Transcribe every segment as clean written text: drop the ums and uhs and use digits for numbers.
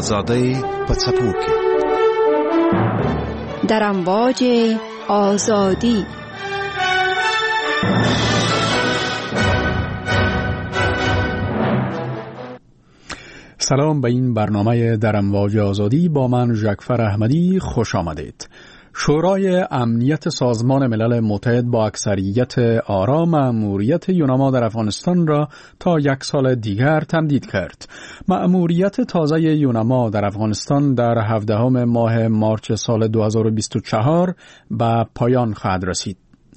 آزادی پڅپوکي در امواج آزادی. سلام به این برنامه در امواج آزادی. با من ژکفر احمدی خوش آمدید. شورای امنیت سازمان ملل متحد با اکثریت آرا مأموریت یوناما در افغانستان را تا 1 سال دیگر تمدید کرد. مأموریت تازه یوناما در افغانستان در 17 ماه مارس سال 2024 به پایان خواهد رسید.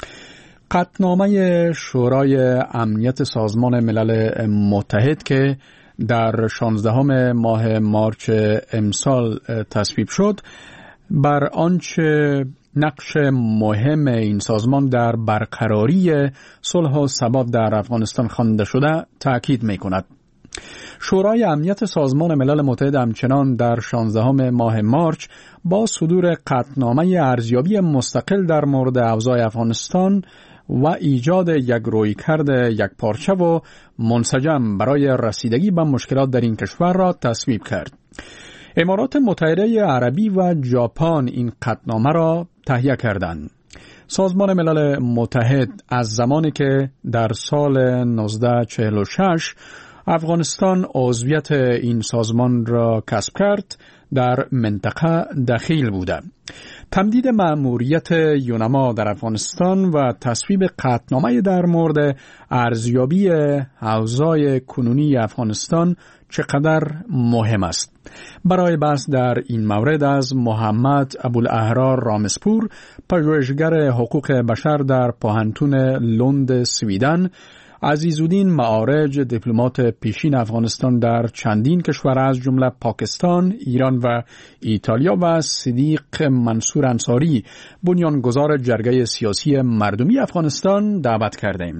قطعنامه شورای امنیت سازمان ملل متحد که در 16 ماه مارس امسال تصویب شد، بر آنچه نقش مهم این سازمان در برقراری صلح و ثبات در افغانستان خوانده شده تأکید می‌کند. شورای امنیت سازمان ملل متحد همچنان در 16 ماه مارس با صدور قطعنامه ارزیابی مستقل در مورد اوضاع افغانستان و ایجاد یک رویکرد یکپارچه و منسجم برای رسیدگی به مشکلات در این کشور را تصویب کرد. امارات متحده عربی و ژاپن این قطعنامه را تهیه کردند. سازمان ملل متحد از زمانی که در سال 1946 افغانستان عضویت این سازمان را کسب کرد، در منطقه دخیل بوده. تمدید مأموریت یوناما در افغانستان و تصویب قطعنامه در مورد ارزیابی اوضاع کنونی افغانستان چقدر مهم است. برای بحث در این مورد از محمد ابوالاحرار رامسپور، پژوهشگر حقوق بشر در پوهنتون لند سویدن، عزیزالدین معارج، دیپلمات پیشین افغانستان در چندین کشور از جمله پاکستان، ایران و ایتالیا، و صدیق منصور انصاری، بنیانگذار جرگه سیاسی مردمی افغانستان دعوت کردیم.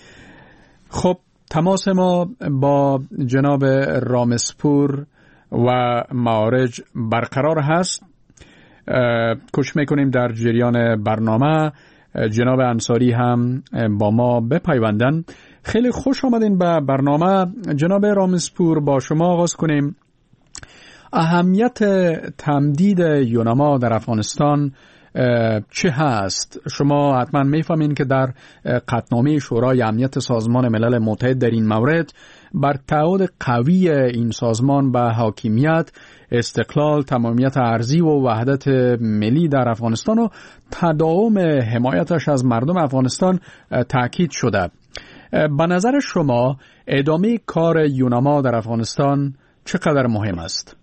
خب، تماس ما با جناب رامسپور و معارج برقرار هست. کوشش میکنیم در جریان برنامه جناب انصاری هم با ما بپیوندن. خیلی خوش آمدین به برنامه. جناب رامسپور، با شما آغاز کنیم. اهمیت تمدید یوناما در افغانستان چه هست؟ شما حتما میفهمین که در قطعنامه شورای امنیت سازمان ملل متحد در این مورد بر تعهد قوی این سازمان به حاکمیت، استقلال، تمامیت ارضی و وحدت ملی در افغانستان و تداوم حمایتش از مردم افغانستان تاکید شده. به نظر شما ادامه کار یوناما در افغانستان چقدر مهم است؟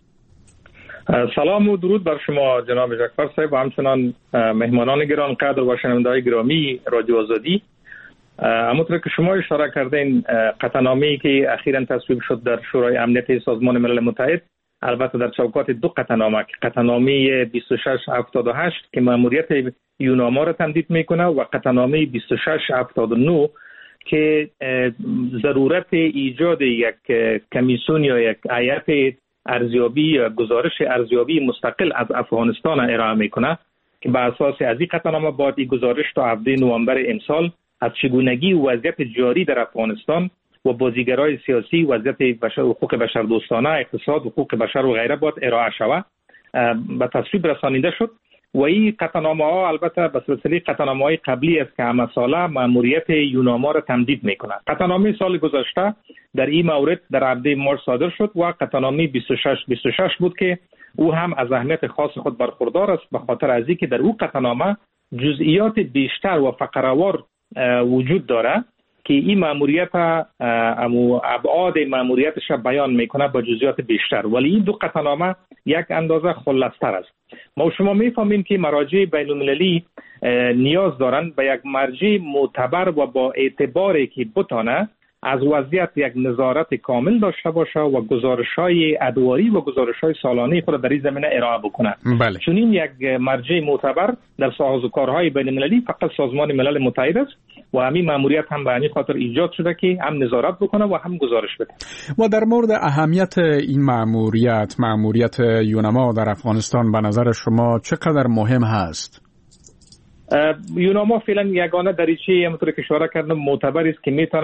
سلام و درود بر شما جناب ژکفر صاحب و همچنان مهمانان گرانقدر و شنونده‌های گرامی رادیو آزادی. همونطور که شما اشاره کردین، قطعنامه‌ای که اخیراً تصویب شد در شورای امنیت سازمان ملل متحد، البته در چوکات 2 قطعنامه که قطعنامه 2678 که مأموریت یوناما را تمدید میکنه و قطعنامه 2679 که ضرورت ایجاد یک کمیسیون یا یک هیئت ارزیابی یا گزارش ارزیابی مستقل از افغانستان ارائه میکنه که بر اساس از این قطعنامه باید این گزارش تا 17 نوامبر امسال از چگونگی وضعیت جاری در افغانستان و بازیگرای سیاسی، وضعیت حقوق بشر دوستانه، اقتصاد، حقوق بشر و غیره باید ارائه شود به تصویب رسانیده شد. و این قطعنامه ها البته به سلسله قطعنامه های قبلی است که همه ساله مأموریت یوناما را تمدید میکنه. قطعنامه سال گذشته در این مورد در 17 مارس صادر شد و قطعنامه 2626 بود که او هم از اهمیت خاص خود برخوردار است، به خاطر از اینکه در او قطعنامه جزئیات بیشتر و فقروار وجود داره که این مأموریت ابعاد مأموریتش بیان میکنه با جزئیات بیشتر، ولی این 2 قطعنامه یک اندازه خلاص‌تر است. ما شما میفهمیم که مراجع بین‌المللی نیاز دارند به یک مرجع معتبر و با اعتباری که بتونه از وضعیت یک نظارت کامل داشته باشه و گزارش‌های ادواری و گزارش‌های سالانه خود در این زمینه ارائه بکنه. بله. چون این یک مرجع معتبر در سازوکارهای بین‌المللی فقط سازمان ملل متحد است و همین مأموریت هم به همین خاطر ایجاد شده که هم نظارت بکنه و هم گزارش بده. و در مورد اهمیت این مأموریت یوناما در افغانستان به نظر شما چقدر مهم هست؟ یوناما فعلا یگانه دریچه همونطور که اشاره کردم معتبر است که میتونه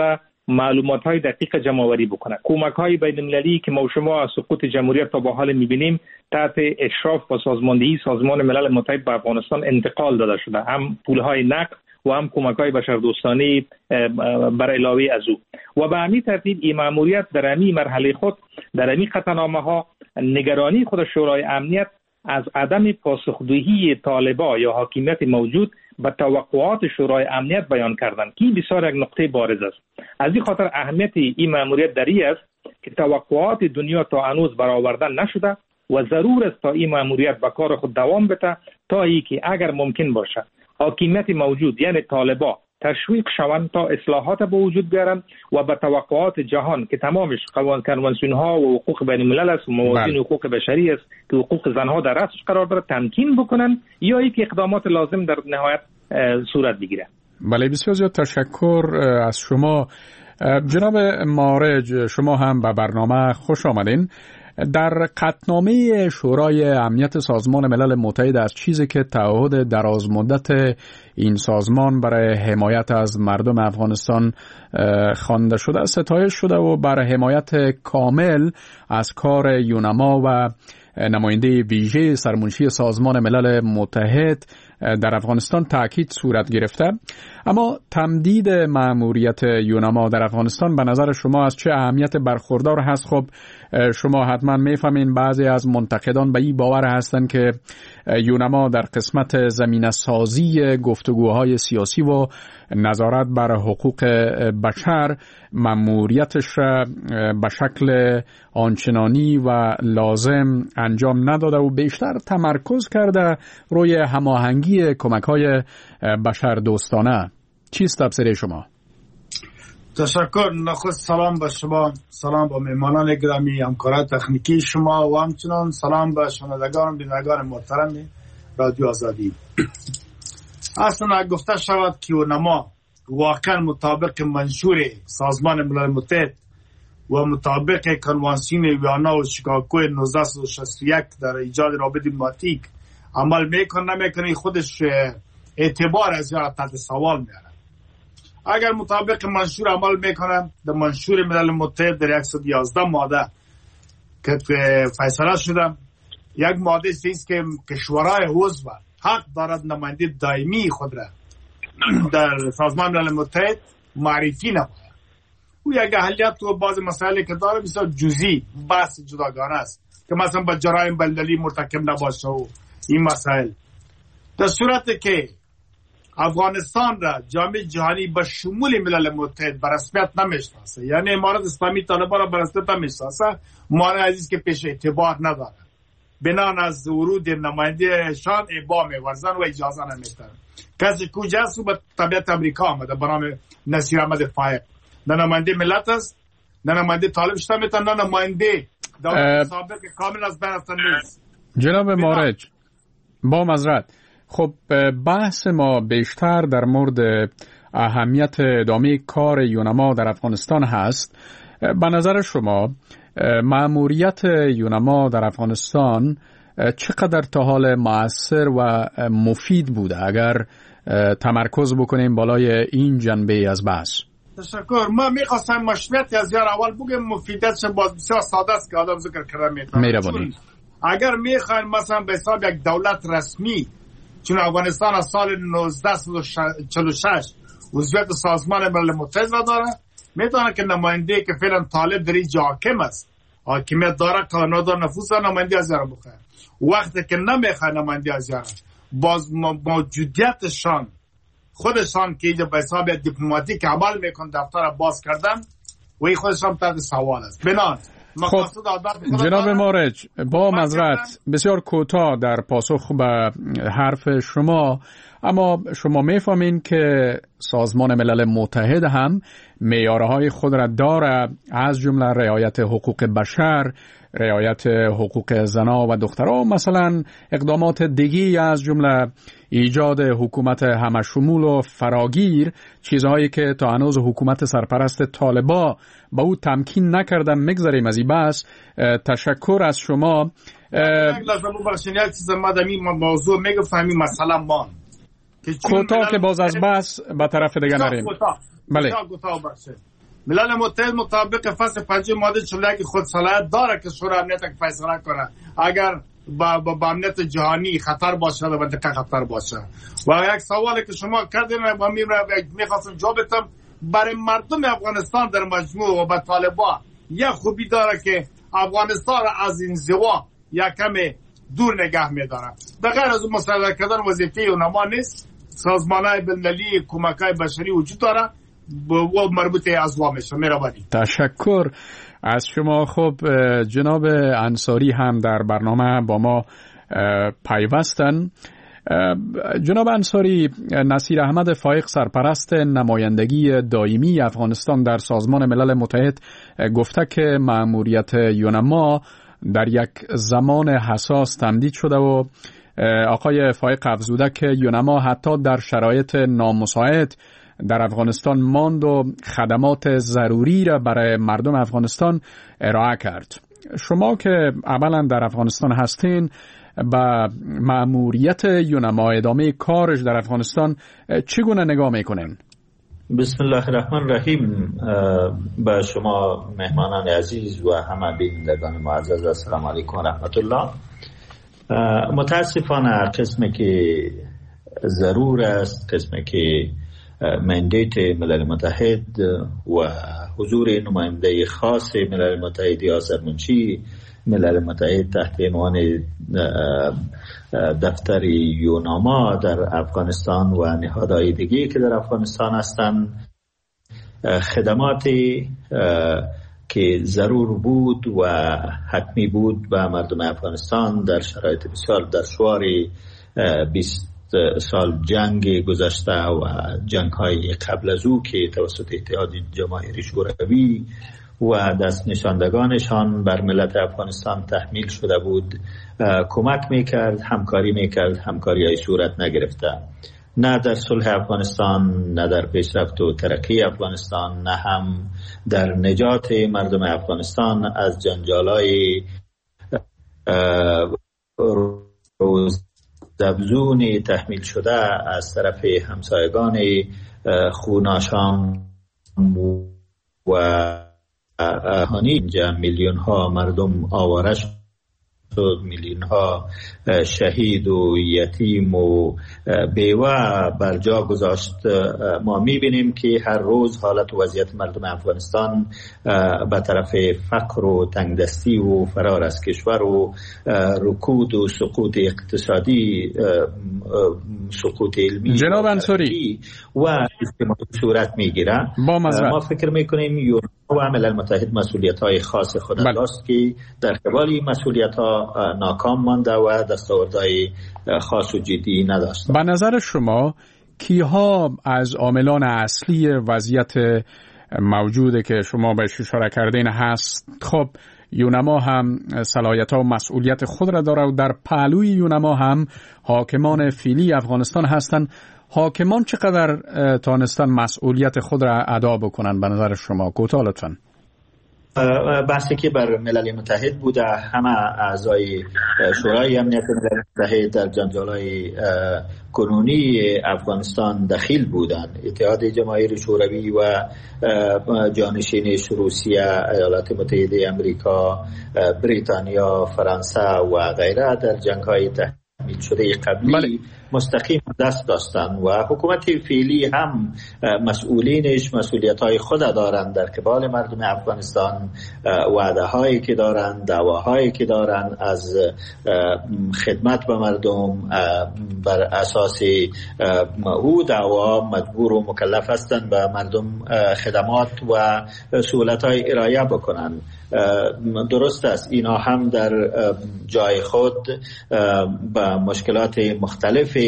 معلومات های دقیق جمع آوری بکنه. کمک های بین المللی که ما و شما از سقوط جمهوریت تا به حال میبینیم تحت اشراف و سازماندهی سازمان ملل متحد به افغانستان انتقال داده شده، هم پول های نقد و هم کمک های بشردوستانه بر علاوه از او. و به همین ترتیب این مأموریت در همین مرحله خود در همین قطعنامه ها نگرانی خود شورای امنیت از عدم پاسخگویی طالبان یا حاکمیت موجود به توقعات شورای امنیت بیان کردند که بسیار یک نقطه بارز است. از این خاطر اهمیت این مأموریت در این است که توقعات دنیا تا هنوز برآورده نشده و ضرور است تا این مأموریت به کار خود دوام بده تا اینکه اگر ممکن باشه حاکمیت موجود یعنی طالبان تشویق شوند تا اصلاحات به وجود بیارن و به توقعات جهان که تمامش کنوانسیون ها و حقوق بین الملل است و موازین حقوق بشری است که حقوق زنها در رأسش قرار داره تمکین بکنن یا یک اقدامات لازم در نهایت صورت بگیره. بله، بسیار زیاد تشکر از شما جناب مارج. شما هم به برنامه خوش آمدین. در قطعنامه شورای امنیت سازمان ملل متحد از چیزی که تعهد دراز مدت این سازمان برای حمایت از مردم افغانستان خوانده شده ستایش شده و برای حمایت کامل از کار یونما و نماینده ویژه سرمنشی سازمان ملل متحد در افغانستان تاکید صورت گرفته. اما تمدید مأموریت یونما در افغانستان به نظر شما از چه اهمیت برخوردار هست؟ خب شما حتما میفهمین بعضی از منتقدان به این باور هستند که یونما در قسمت زمینه سازی گفتگوهای سیاسی و نظارت بر حقوق بشر مأموریتش به شکل آنچنانی و لازم انجام نداده و بیشتر تمرکز کرده روی هماهنگی کمک‌های بشر دوستانه. چیست تفسیر شما؟ تشکر. نخست سلام به شما، سلام به مهمانان گرامی، همکاران تکنیکی شما و همچنان سلام به شنوندگان بینندگان محترم رادیو آزادی. اصلا گفته شود که یونما واقعا مطابق منشور سازمان ملل متحد و مطابق کنوانسیون ویانا و شیکاگو 1961 در ایجاد رابطه دیپلماتیک عمل میکنه نمیکنه خودش اعتبار از یا تحت سوال میاره. اگر مطابق منشور عمل میکنه، در منشور ملل متحد در 111 ماده که فیصله شده، یک ماده است که کشورهای عضو حق دارد نماینده دائمی خود را در سازمان ملل متحد معرفی نماید. او یک اهلیت و بعض مسائلی که داره بسیار جزئی بحث جداگانه است که مثلا با جرایم بین‌المللی مرتکب نباشه و این مسائل. در صورتی که افغانستان را جامعه جهانی به شمول ملل متحد به رسمیت نمیشناسه، یعنی امارت اسلامی طالبان را به رسمیت نمیشناسه، مانع عزیز که پیش اعتبار نداره، بنان از ورود نماینده شان ابا می‌ورزن و اجازه نمیدن. کسی کجاست؟ به طبیعت امریکا آمده به نام نصیر احمد فائق، نه نماینده ملت است، نه نماینده طالب شده میتن، نه نماینده دولت سابق کامل از بین است نیست. جناب مارج با معذرت، خب بحث ما بیشتر در مورد اهمیت ادامه کار یونما در افغانستان هست. به نظر شما مأموریت یونما در افغانستان چقدر تا حال مؤثر و مفید بوده اگر تمرکز بکنیم بالای این جنبه از بحث؟ تشکر. ما میخواستم مشروعیت از یار اول بگم، مفیدیتش باز بسیار ساده است که آدم ذکر کرده میتونه. اگر میخواین مثلا به حساب یک دولت رسمی، چون افغانستان از سال 1946 عضویت سازمان ملل متحد را داره، میتونه که نماینده که فعلا طالب در اینجا حاکم است، حاکمیت داره، قانون داره، نفوذ داره، نماینده از یار بخواه. وقتی که نمیخواه نماینده از یار، باز موجودیتشان خودشان که اینجا به حساب دیپلماتیک عمل میکن دفتر باز کردن و این خودشان تحت سوال است. بنان خب جناب مارج با معذرت بسیار کوتاه در پاسخ به حرف شما، اما شما میفهمین که سازمان ملل متحد هم معیارهای خود را داره، از جمله رعایت حقوق بشر، رعایت حقوق زنها و دخترها، مثلا اقدامات دیگی از جمله ایجاد حکومت همشمول و فراگیر، چیزهایی که تا هنوز حکومت سرپرست طالبان به او تمکین نکردن. میگذاریم از این بحث. تشکر از شما. لازم باشین یک چیز ما در این موضوع میگفتم، این مسئله مان کوتاه که باز از بحث به طرف دیگه نریم. بله. ملل متحد مطابق فصل 5 ماده 41 خود صلاحیت داره که شورای امنیت فیصله کنه اگر با امنیت جهانی خطر باشه و منطقه خطر باشه. و یک سوالی که شما کردین و میخواستم جواب بدم، برای مردم افغانستان در مجموع و به طالبان یک خوبی داره که افغانستان از انزوا یک کمی دور نگه میداره. بغیر از اون مساعدت کردن وظیفه اونما نیست. سازمان‌های بین‌المللی کمک‌های بشری وجود داره و مربوط ازوا میشه. مهربانی. تشکر از شما. خب جناب انصاری هم در برنامه با ما پیوستن. جناب انصاری، نصیر احمد فایق سرپرست نمایندگی دائمی افغانستان در سازمان ملل متحد گفته که مأموریت یونما در یک زمان حساس تمدید شده و آقای فایق افزوده که یونما حتی در شرایط نامساعد در افغانستان ماند و خدمات ضروری را برای مردم افغانستان ارائه کرد. شما که اولا در افغانستان هستین، با مأموریت یونما ادامه کارش در افغانستان چگونه نگاه میکنین؟ بسم الله الرحمن الرحیم. با شما مهمانان عزیز و همه بینندگان معزز السلام علیکم و رحمت الله. متاسفانه قسمی که ضرور است، قسمی که مندیت ملل متحد و حضور نماینده خاص ملل متحد یا سرمنشی ملل متحد تحت عنوان دفتر یوناما در افغانستان و نهادهای دیگه که در افغانستان هستند، خدماتی که ضرور بود و حتمی بود به مردم افغانستان در شرایط بسیار دشوار 20 سال جنگ گذشته و جنگ های قبل از او که توسط اتحاد جماهیر شوروی و دست نشاندگانشان بر ملت افغانستان تحمیل شده بود کمک میکرد، همکاری میکرد، همکاری های صورت نگرفته، نه در صلح افغانستان، نه در پیشرفت و ترقی افغانستان، نه هم در نجات مردم افغانستان از جنجالای روزافزون تحمیل شده از طرف همسایگان خوناشام و اینجا میلیون ها مردم آواره شد، میلیون ها شهید و یتیم و بیوه بر جا گذاشت. ما میبینیم که هر روز حالت و وضعیت مردم افغانستان به طرف فقر و تنگدستی و فرار از کشور و رکود و سقوط اقتصادی، سقوط علمی جناب انصاری و اجتماعی صورت میگیره. ما فکر میکنیم و ملل متحد مسئولیت‌های خاص خود داشت که در قبال این مسئولیت‌ها ناکام مانده و دستاوردهای خاص و جدی نداشت. به نظر شما کیها از عاملان اصلی وضعیت موجوده که شما بهش اشاره کردین هست؟ خب یونما هم صلاحیت‌ها و مسئولیت خود را داره و در پهلوی یونما هم حاکمان فعلی افغانستان هستند. حاکمان چقدر تانستن مسئولیت خود را ادا بکنن به نظر شما؟ کوتاه لطفاً. بحثی که بر ملل متحد بوده، همه اعضای شورای امنیت ملل متحد در جنجال‌های کنونی افغانستان دخیل بودند. اتحاد جماهیر شوروی و جانشینش روسیه، ایالات متحده امریکا، بریتانیا، فرانسه و غیره در جنگ‌های تحمیل شده قبلی مستقیم دست داشتن و حکومت فعلی هم مسئولینش مسئولیت‌های خود دارند در قبال مردم افغانستان، وعده‌هایی که دارند، دعواهایی که دارند از خدمت به مردم بر اساس او دعوا مجبور و مکلف هستند به مردم خدمات و سهولت‌های ارائه بکنند. درست است اینا هم در جای خود با مشکلات مختلف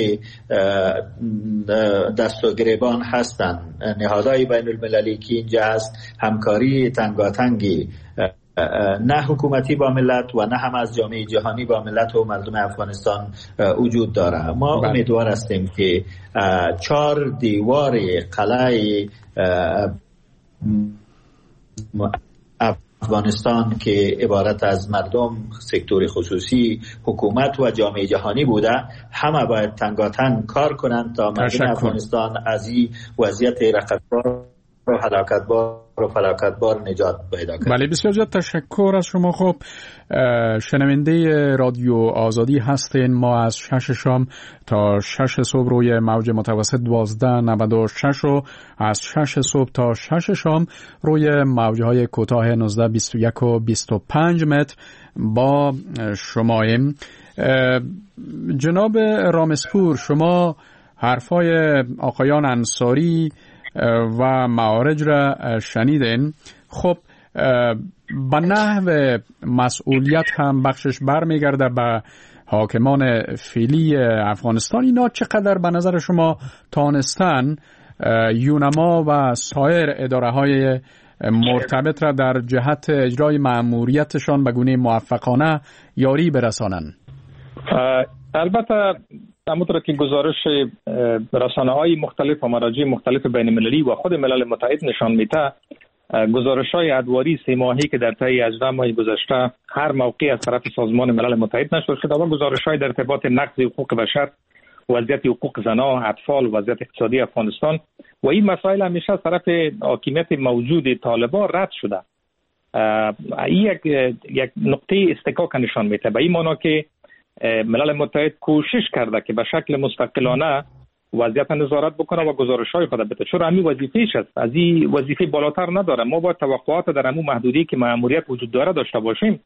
دست و گریبان هستند. نهادهای بین المللی که اینجا هست همکاری تنگاتنگی نه حکومتی با ملت و نه هم از جامعه جهانی با ملت و مردم افغانستان وجود داره. ما امیدوار هستیم که 4 دیوار قلعه افغانستان که عبارت از مردم، سکتور خصوصی، حکومت و جامعه جهانی بوده، همه باید تنگاتنگ کار کنند تا مردم افغانستان از این وضعیت رقصوار فلاکتبار نجات پیدا کرد. بله، بسیار زیاد تشکر از شما. خب شنونده رادیو آزادی هستین. ما از 6 شام تا 6 صبح روی موج متوسط 1296 و از 6 صبح تا 6 شام روی موجهای کوتاه 19 21 و 25 متر با شماییم. جناب رامسپور، شما حرفای آقایان انصاری و معارج را شنیدین. خب به نحو مسئولیت هم بخشش برمیگرده به حاکمان فعلی افغانستان. اینا چقدر به نظر شما تانستن یونما و سایر اداره های مرتبط را در جهت اجرای مأموریتشان به گونه موفقانه یاری برسانند؟ البته همونطور که گزارش رسانه‌های مختلف و مراجع مختلف بین المللی و خود ملل متحد نشان میده، گزارش‌های ادواری 3 ماهی که در طی 18 ماه گذشته هر موقع از طرف سازمان ملل متحد نشر شده و گزارش‌های در ارتباط نقض حقوق بشر، وضعیت حقوق زنان، اطفال، وضعیت اقتصادی افغانستان و این مسائل همیشه از طرف حاکمیت موجود طالبان رد شده. این یک نقطه استکاک نشان میده، به این معنی که ملل متحد کوشش کرده که به شکل مستقلانه وضعیت نظارت بکنه و گزارش‌های خود بده، چون همین وظیفه‌اش است، از این وظیفه بالاتر نداره. ما با توقعات در همون محدودی که مأموریت وجود داره داشته باشیم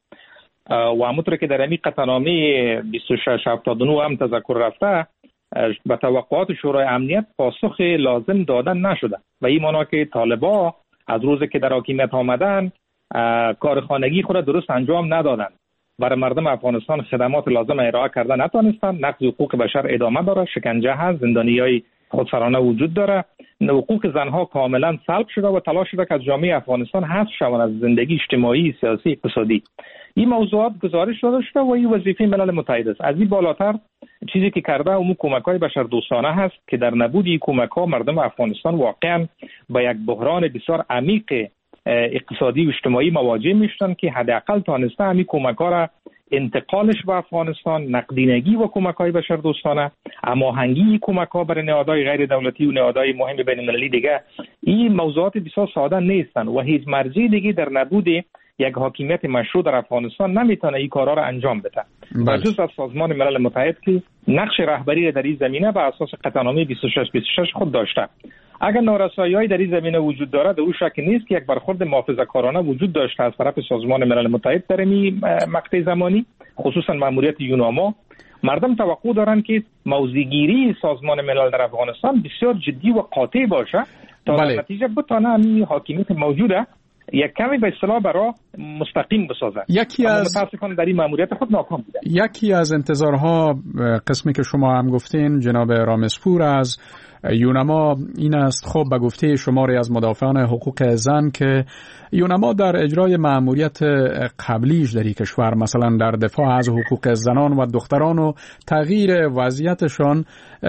و همونطور که در همین قطعنامه 2679 هم تذکر رفته، به توقعات شورای امنیت پاسخ لازم دادن نشده و این معنی که طالبان از روزی که در حاکمیت آمدن کار خانگی خود درست انجام ندادن، برای مردم افغانستان خدمات لازم ارائه کرده نتونستن، نقض حقوق بشر ادامه داره، شکنجه هست، زندانیای خودسرانه وجود داره، حقوق زنها کاملا سلب شده و تلاش شده که از جامعه افغانستان حذف شوند از زندگی اجتماعی، سیاسی، اقتصادی. این موضوعات گزارش داده شده و این وظیفه ملل متحد است. از این بالاتر چیزی که کرده اون کمک‌های بشردوستانه هست که در نبود این کمک‌ها مردم افغانستان واقعا با یک بحران بسیار عمیق اقتصادی و اجتماعی مواجه میشن که حداقل تانسته همین کمک‌ها را انتقالش به افغانستان، نقدینگی و کمک‌های بشردوستانه، هماهنگی کمک‌ها برای نهادهای غیر دولتی و نهادهای مهم بین‌المللی دیگه، این موضوعات بسیار ساده نیستن و هیچ مرجع دیگه در نبود یک حاکمیت مشروع در افغانستان نمیتونه این کارا را انجام بده. بجز از سازمان ملل متحد که نقش رهبری در این زمینه بر اساس قطعنامه 2626 خود داشته. اگر نارسایی‌های در این زمینه وجود دارد، او شک نیست که یک برخورد محافظه‌کارانه وجود داشته از طرف سازمان ملل متحد در این مقطع زمانی، خصوصا مأموریت یوناما. مردم توقع دارند که موضع‌گیری سازمان ملل در افغانستان بسیار جدی و قاطع باشه تا در نتیجه بتونه همین حاکمیت موجوده یک کمی به اصطلاح برای مستقیم بسازه. متاسفانه در این مأموریت خود ناکام بوده. یکی از انتظارها، قسمی که شما هم گفتین جناب رامسپور، از یونما این است، خب به گفته شماری از مدافعان حقوق زن، که یونما در اجرای مأموریت قبلیش در این کشور، مثلا در دفاع از حقوق زنان و دختران و تغییر وضعیتشان،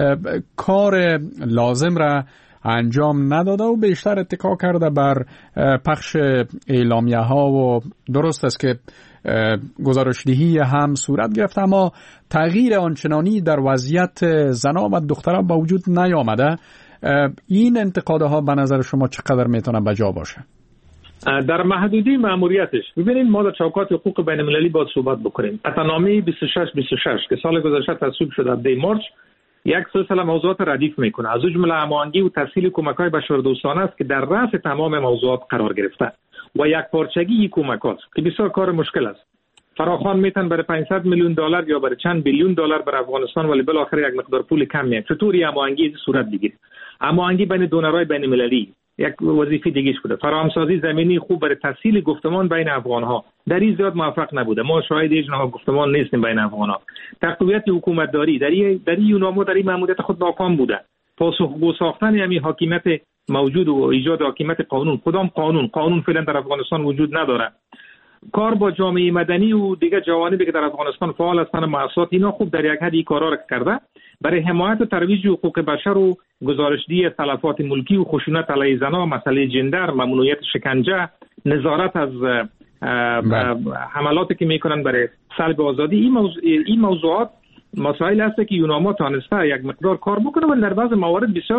کار لازم را انجام نداده و بیشتر اتکا کرده بر پخش اعلامیه ها و درست است که گزارشدهی هم صورت گرفت، اما تغییر آنچنانی در وضعیت زنان و دختران با وجود نیامده. این انتقادها به نظر شما چقدر میتونه بجا باشه؟ در محدودی مأموریتش ببینید، ما در چوکات حقوق بین المللی باید صحبت بکنیم. قطعنامه 2626 که سال گذشته تصویب شده در مارچ، یک سلسله موضوعات ردیف میکنه، از جمله هماهنگی و تسهیل کمک‌های بشردوستانه است که در رأس تمام موضوعات قرار گرفته و یک پارچگی کمک‌هاست که بسیار کار مشکل است. فراخوان میتن برای 500 میلیون دلار یا برای چند بیلیون دلار برای افغانستان، ولی بالاخره یک مقدار پول کم میاد. چطوری هماهنگی صورت بگیره؟ هماهنگی بین دونرهای بین‌المللی یک وظیفه دیگه شده. فراهمسازی زمینی خوب برای تسهیل گفتمان بین افغان‌ها در این زیاد موفق نبوده. ما شاهد اجناح گفتمان نیستیم بین افغان‌ها. تقویت حکومتداری در این یوناما در این مأموریت خود ناکام بوده. پاسخگو ساختن همین حاکمیت موجود و ایجاد حاکمیت قانون. کدام قانون فعلا در افغانستان وجود نداره. کار با جامعه مدنی و دیگه جوانبی که در افغانستان فعال هستند، مؤسسات، اینا خوب در یک حد این کارا را کرده. برای حمایت و ترویج حقوق بشر و گزارشدهی تلفات ملکی و خشونت علیه زنان، مسئله جندر، ممنوعیت شکنجه، نظارت از حملاتی که میکنن برای سلب آزادی، این موضوعات مسائل هست که یوناما تانسته یک مقدار کار بکنه و در بعض موارد بسیار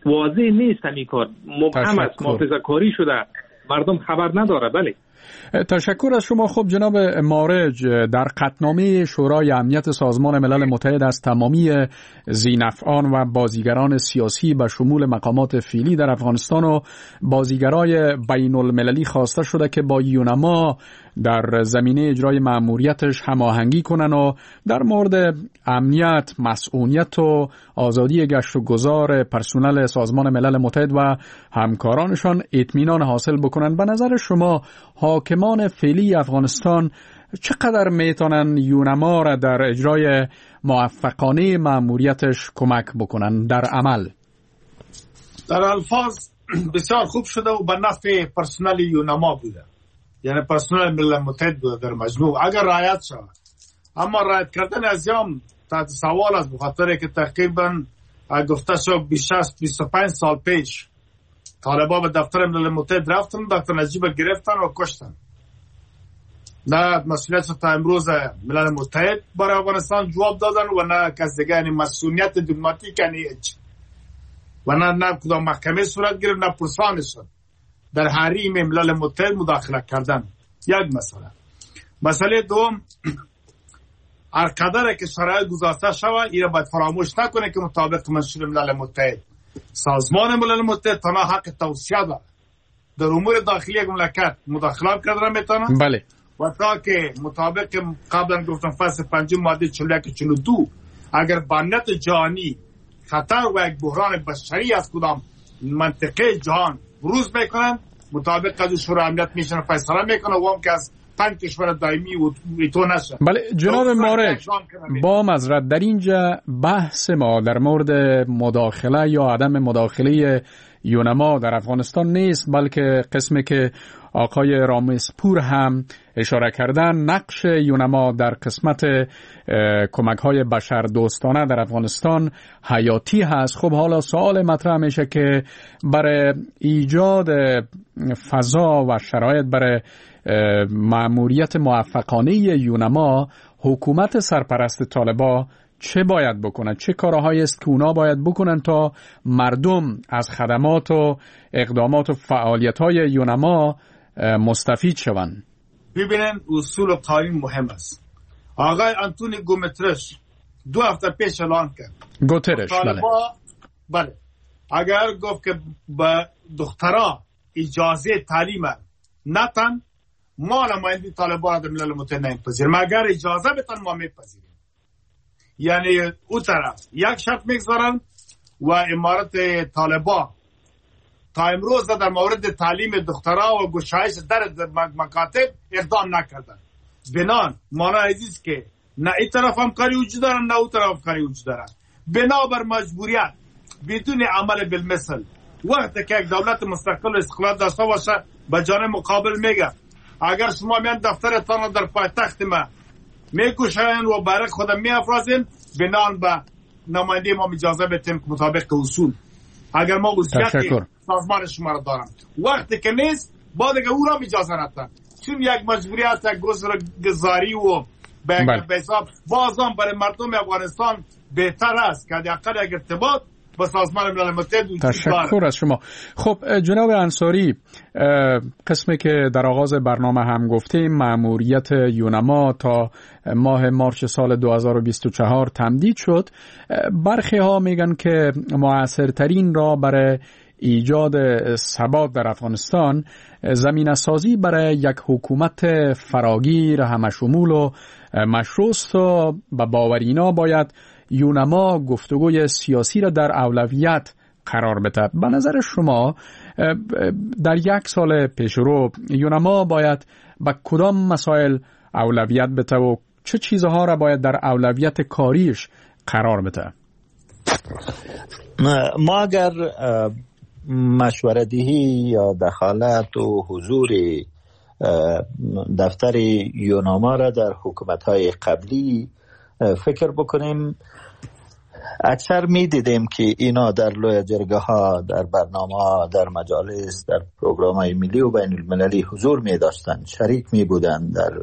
واضح نیست همین کار، مبهم است، محافظه کاری شده، مردم خبر نداره. بله تشکر از شما. خب جناب مارج، در قطعنامه شورای امنیت سازمان ملل متحد از تمامی ذی‌نفعان و بازیگران سیاسی به شمول مقامات فعلی در افغانستان و بازیگرای بین المللی خواسته شده که با یونما در زمینه اجرای مأموریتش هماهنگی کنن و در مورد امنیت، مسئولیت و آزادی گشت و گذار پرسنل سازمان ملل متحد و همکارانشان اطمینان حاصل بکنن. به نظر شما حاکمان فعلی افغانستان چقدر میتونن یونما را در اجرای موفقانه مأموریتش کمک بکنن در عمل؟ در الفاظ بسیار خوب شده و به نفع پرسنل یونما بوده، یعنی پرسنل ملل متحد بوده در مجموع اگر رعایت شود. اما رعایت کردن از یام تحت سوال است، بخاطر که تقریبا گفته شد 25 سال پیش طالبا به دفتر ملل متحد رفتن، دکتر نجیب گرفتن و کشتن. نه مسئولیت تا امروز ملل متحد برای افغانستان جواب دادن و نه کس دیگه، یعنی مسئولیت دیپلماتیک یعنی هیچ، و نه کدام محکمه صورت گرفت، نه پرسانشون در حریم ملل متحد مداخله کردن. یک مسئله دوم، هر قدر که شرایط گذاشته شود این را باید فراموش نکنه که مطابق منشور ملل متحد سازمان ملل متحد تنها حق توصیه داره، در امور داخلی یک مملکت مداخله کردن میتونه. بله. و تا که مطابق قبلا گفتم فصل 5 ماده 41-42 اگر بانیت جهانی خطر و یک بحران بشری از کدام منطقه جهان بروز میکنن، مطابق از شورای امنیت میشن فیصله میکنه و هم که از 5 کشور دائمی و ایتو نشه. بله جناب مارج، با معذرت در اینجا بحث ما در مورد مداخله یا عدم مداخله یونما در افغانستان نیست، بلکه قسمی که آقای رامسپور هم اشاره کردن، نقش یونما در قسمت کمک‌های بشردوستانه در افغانستان حیاتی هست. خب حالا سوال مطرح میشه که برای ایجاد فضا و شرایط برای مأموریت موفقانه یونما حکومت سرپرست طالبان چه باید بکنن؟ چه کارهایی است که اونا باید بکنن تا مردم از خدمات و اقدامات و فعالیت‌های یونما مستفید شوند؟ ببینن اصول قانون مهم است. آقای آنتونی گوترش 2 هفته پیش اعلان کرد. گوترش بله. اگر گفت که به دخترها اجازه تعلیم نتن، ما نماینده طالبان در ملل متحد نمیپذیریم، اگر اجازه بتن ما میپذیریم. یعنی او طرف یک شرط میگذارن و امارت طالبان تا امروز در مورد تعلیم دخترها و گشایش در مکاتب اقدام نکردن. بنان مانا عزیز که نه این طرف همکاری وجود دارن نه اون طرف همکاری وجود دارن. بنابر مجبوریت بدون عمل بالمثل، وقتی که یک دولت مستقل استقلال داشته باشه به جانب مقابل میگه اگر شما میان دفترتان در پایتخت ما میکشن و برای خودم میافرازین، بنان به نماینده ما اجازه بدیم که مطابق اصول اگر ما وضعیت سازمان شما را دارم، وقتی که نیست با دیگه او را اجازه ندن، چون یک مجبوریت یک گزاری و به حساب بازم برای مردم افغانستان بهتر است که حداقل یک ارتباط با سازمان ملل متحد. تشکر از شما. خب جناب انصاری، قسمی که در آغاز برنامه هم گفتیم مأموریت یونما تا ماه مارچ سال 2024 تمدید شد. برخی ها میگن که مؤثرترین را برای ایجاد ثبات در افغانستان زمینه سازی برای یک حکومت فراگیر همشمول و مشروع است و به باور اینا باید یونما گفتگوی سیاسی را در اولویت قرار بده. به نظر شما در 1 سال پیشرو یونما باید به کدام مسائل اولویت بده و چه چیزها را باید در اولویت کاریش قرار بده؟ ما اگر مشوره دهی یا دخالت و حضور دفتر یونما را در حکومت‌های قبلی فکر بکنیم، اکثر می دیدیم که اینا در لوی جرگه ها، در برنامه ها، در مجالس، در پروگرام های ملی و بین المللی حضور می داشتن، شریک می بودن در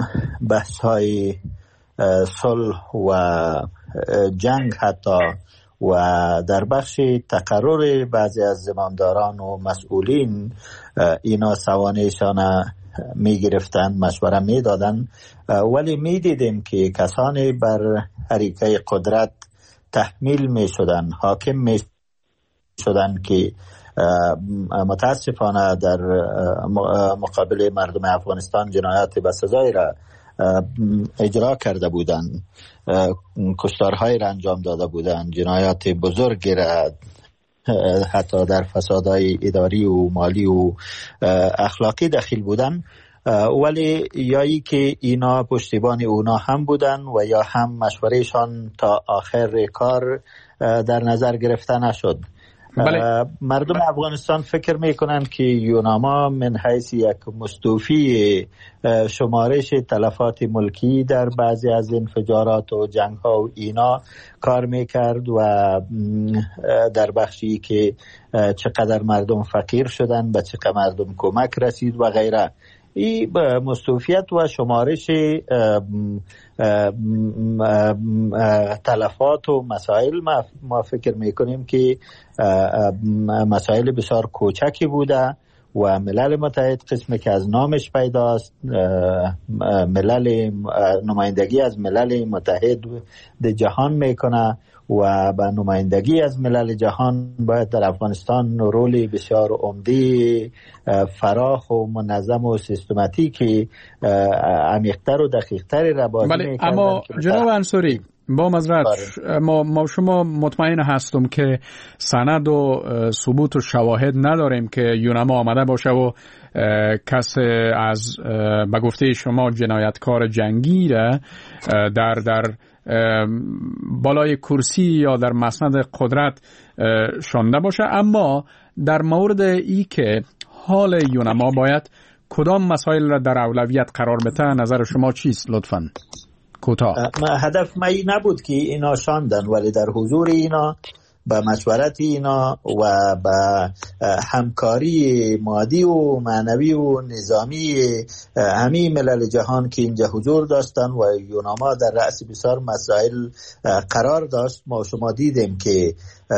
بحث های صلح و جنگ حتی و در بخش تقرر بعضی از زمامداران و مسئولین اینا سوانهشان می گرفتند، مشوره می دادن، ولی می دیدیم که کسانی بر حریقه قدرت تحمیل می شدن، حاکم می شدن که متاسفانه در مقابل مردم افغانستان جنایات بسزایی را اجرا کرده بودند، کشتارهای را انجام داده بودند، جنایات بزرگی را حتی در فسادهای اداری و مالی و اخلاقی دخیل بودند، ولی یایی که اینا پشتیبان اونا هم بودن و یا هم مشورهشان تا آخر کار در نظر گرفته نشد. مردم افغانستان فکر میکنن که یوناما من حیث یک مستوفی شمارش تلفات ملکی در بعضی از انفجارات و جنگ ها و اینا کار میکرد و در بخشی که چقدر مردم فقیر شدن، به چقدر مردم کمک رسید و غیره. این مستوفیت و شمارش تلفات و مسائل ما فکر میکنیم که مسائل بسیار کوچکی بوده و ملل متحد قسمی که از نامش پیداست، نمایندگی از ملل متحد در جهان میکنه و به نمایندگی از ملل جهان باید در افغانستان رولی بسیار عمده، فراخ و منظم و سیستماتیکی عمیق‌تر و دقیق‌تری را بازی می‌کردن. اما جناب انصاری، با معذرت ما شما مطمئن هستم که سند و ثبوت و شواهد نداریم که یوناما آمده باشه و کس از به گفته شما جنایتکار جنگی را در بالای کرسی یا در مسند قدرت شانده باشه. اما در مورد ای که حال یوناما باید کدام مسائل را در اولویت قرار بده، نظر شما چیست لطفاً؟ کوتاه. هدف ما این نبود که اینا شاندن، ولی در حضور اینا، با مشورت اینا و با همکاری مادی و معنوی و نظامی همه ملل جهان که اینجا حضور داشتن و یوناما در رأس بسیار مسائل قرار داشت، ما شما دیدیم که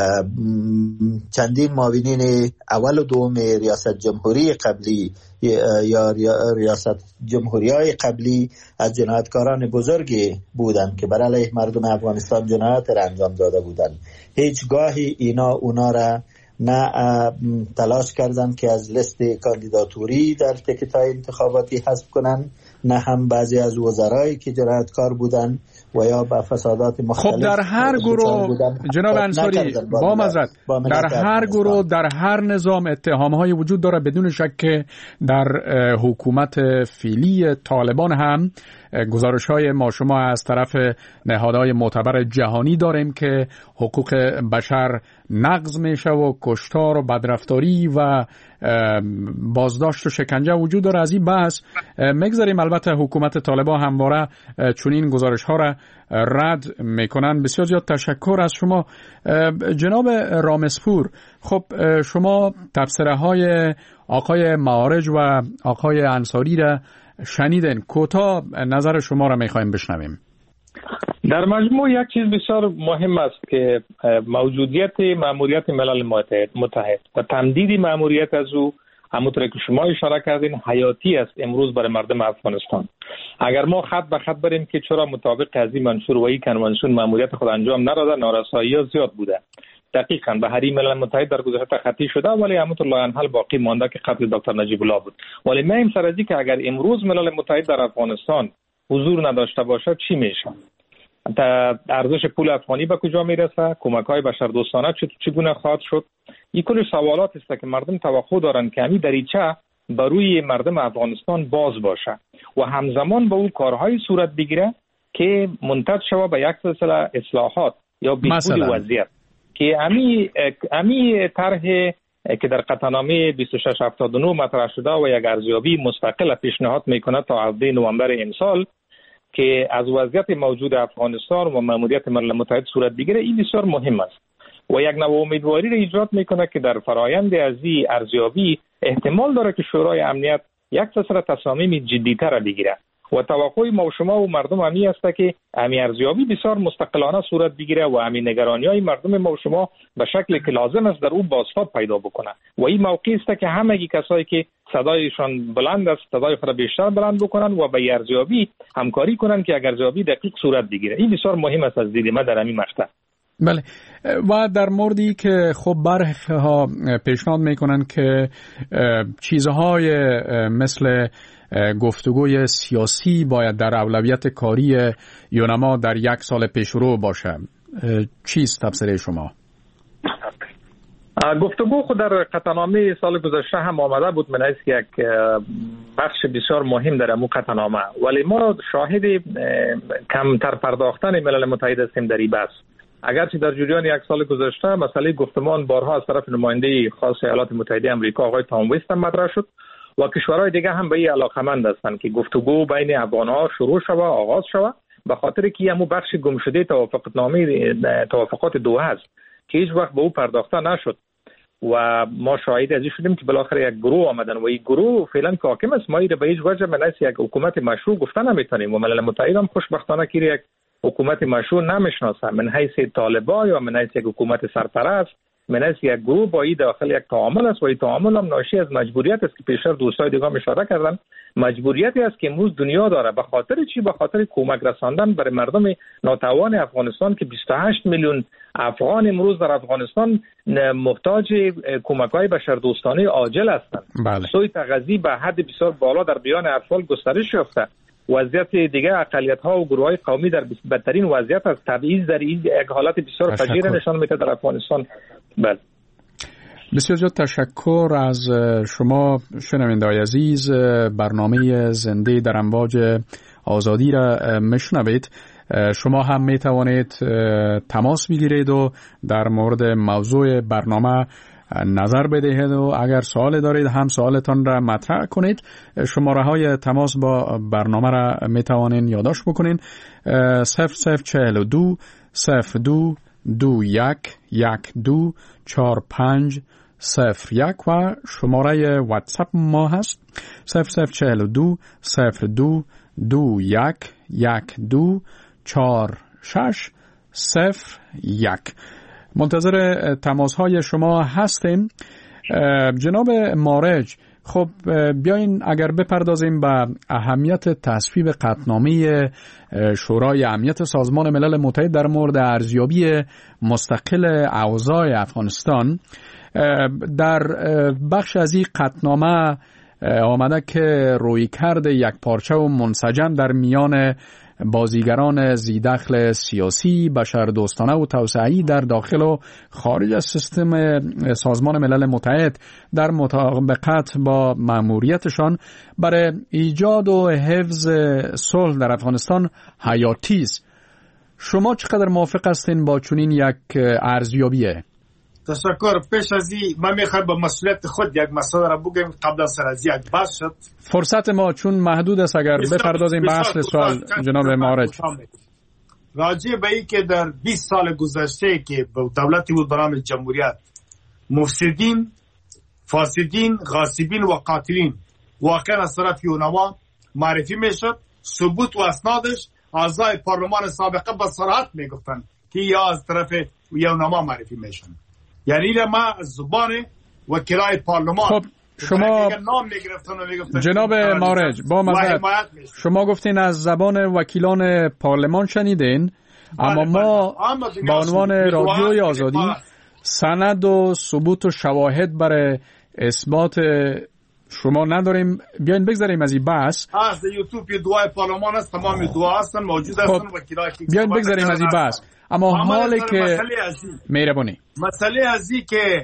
چندین معاونین اول و دوم ریاست جمهوری قبلی یا ریاست جمهوری‌های قبلی از جنایتکاران بزرگی بودند که بر علیه مردم افغانستان جنایات را انجام داده بودند. هیچگاهی اونا را نه تلاش کردند که از لیست کاندیداتوری در تیکت‌های انتخاباتی حذف کنند، نه هم بعضی از وزرایی که جنایتکار بودند و یا با فسادات مختلف. خب در هر گروه جناب انصاری، با معذرت، در هر گروه، در هر نظام اتهام‌های وجود داره. بدون شک که در حکومت فعلی طالبان هم گزارش‌های ما شما از طرف نهادهای معتبر جهانی داریم که حقوق بشر نقض میشه و کشتار و بدرفتاری و بازداشت و شکنجه وجود داره. از این بحث مگذاریم. البته حکومت طالبان همواره چنین گزارش‌ها را رد میکنن. بسیار زیاد تشکر از شما جناب رامسپور. خب شما تبصره‌های آقای معارج و آقای انصاری را شنیدین. کوتاه نظر شما را میخوایم بشنویم. در مجموع یک چیز بسیار مهم است که موجودیت مأموریت ملل متحد و تمدید مأموریت از او، همونطور که شما اشاره کردین، حیاتی است امروز برای مردم افغانستان. اگر ما خط به خط بریم که چرا مطابق از این منشور و این کنوانسیون مأموریت خود انجام نداده، نارسایی‌ها زیاد بوده. دقیقاً به حریم ملل متحد در گذشته خطی شده، ولی همونطور لاینحل باقی مانده که قتل دکتر نجیب الله بود. ولی ما این سر از که اگر امروز ملل متحد در افغانستان حضور نداشته باشد چی میشه؟ ارزش پول افغانی به کجا میرسه؟ کمک‌های بشردوستانه چگونه خواهد شد؟ این کل سوالات است که مردم توقع دارند که همین دریچه بر روی مردم افغانستان باز باشه و همزمان با اون کارهای صورت بگیره که منتج شود به یک سلسله اصلاحات یا بهبود وضعیت که امی طرح که در قطعنامه 2679 مطرح شده و یک ارزیابی مستقل پیشنهاد میکنه تا 17 نوامبر امسال که از وضعیت موجود افغانستان و مأموریت ملل متحد صورت بگیره، این بسیار مهم است و یک نوع امیدواری را ایجاد میکنه که در فرایند از این ارزیابی احتمال داره که شورای امنیت یک سلسله تصامیم جدی‌تر بگیره و توقع ما و شما و مردم همی است که همی ارزیابی بسیار مستقلانه صورت بگیره و همی نگرانی‌های مردم ما و شما به شکلی که لازم است در او بازتاب پیدا بکنه و این موقع است که همگی کسایی که صدایشان بلند است صدای خود بیشتر بلند بکنن و به ارزیابی همکاری کنن که اگر ارزیابی دقیق صورت بگیره. این بسیار مهم است از دید من در همین مقطع. بله. و در موردی که خب برخی ها پیشنهاد میکنن که چیزهای مثل گفتگوی سیاسی باید در اولویت کاری یونما در 1 سال پیشرو باشه، چیست تفسیر شما؟ گفتگو خود در قطعنامه سال گذشته هم آمده بود، من است که یک بخش بسیار مهم در امو قطعنامه، ولی ما شاهد کمتر پرداختن ملل متحد هستیم در این بحث. اگرچه در جریان 1 سال گذشته مسئله گفتمان بارها از طرف نماینده خاص ایالات متحده آمریکا آقای تام وست مطرح شد و کشورهای دیگه هم به این علاقمند هستند که گفتگو بین افغان‌ها شروع شود، آغاز شود، به خاطر که همون بخش گمشده توافقات دوحه است که هیچ وقت به او پرداخته نشد و ما شاهد از این شدیم که بالاخره یک گروه آمدن و این گروه فعلا که حاکم است. ما این به هیچ وجه من از یک حکومت مشروع گفتن نمیتونیم و ملل متحد هم خوشبختانه که یک حکومت مشروع نمیشناسه من حیث طالبان یا من حیث یک حکومت سرپرست، من حیث یک گروه با این داخل یک تعامل است و این تعامل هم ناشی از مجبوریت است که پیشتر دوستای دیگه هم اشاره کردن، مجبوریتی است که امروز دنیا داره. به خاطر چی؟ به خاطر کمک رساندن برای مردم ناتوان افغانستان که 28 میلیون افغان امروز در افغانستان محتاج کمک‌های بشردوستانه عاجل هستند. بله. سوی تغذیه به حد بسیار بالا در بیان اطفال گسترش یافته. وضعیت دیگه اقلیت‌ها و گروه‌های قومی در بدترین وضعیت از تبعیض در این یک حالت بسیار فجیع نشان میده در افغانستان. بله. بسیار زیاد تشکر از شما شنونده‌های عزیز. برنامه زنده در امواج آزادی را میشنوید. شما هم می توانید تماس بگیرید و در مورد موضوع برنامه نظر بدهید و اگر سوال دارید هم سوالتان را مطرح کنید. شماره های تماس با برنامه را می توانید یادداشت بکنید. 0042 02 21 12 45 01 و شماره واتساپ ما هست 0042 02 21 12 46 01. منتظر تماس های شما هستیم. جناب مارج، خب بیاین اگر بپردازیم به اهمیت تصویب قطعنامه شورای امنیت سازمان ملل متحد در مورد ارزیابی مستقل اوضاع افغانستان. در بخش از این قطعنامه آمده که رویکرد یک پارچه و منسجم در میان بازیگران ذی‌دخل سیاسی، بشردوستانه و توسعه‌ای در داخل و خارج از سیستم سازمان ملل متحد در مطابقت با مأموریتشان برای ایجاد و حفظ صلح در افغانستان حیاتی است. شما چقدر موافق هستین با چنین یک ارزیابیه؟ تشکر. پیش از این من میخوام با مسئولیت خود یک مسئله را بگم قبل از سر از یک بحث شد. فرصت ما چون محدود است اگر بپردازیم به اصل سوال جناب مارج. راجع به این که در 20 سال گذشته که دولتی بود به نام جمهوریت مفسدین، فاسدین، غاصبین و قاتلین واقعا از طرف یونما معرفی میشد، ثبوت و اسنادش اعضای پارلمان سابقه با صراحت میگفتن که یا از طرف یونما معرفی میشن. یعنی ما از زبان وکلای پارلمان خب شما جناب مارج با مزد شما گفتین از زبان وکیلان پارلمان شنیدین، اما ما با عنوان رادیوی آزادی سند و ثبوت و شواهد برای اثبات شما نداریم. بیاین بگذاریم از این بحث. از یوتیوب دعای پارلمان است، تمام دعا هستن موجود هستن وکیلای. بیاین بگذاریم از این بحث. اما حالی که مهربانی مسئله ازی که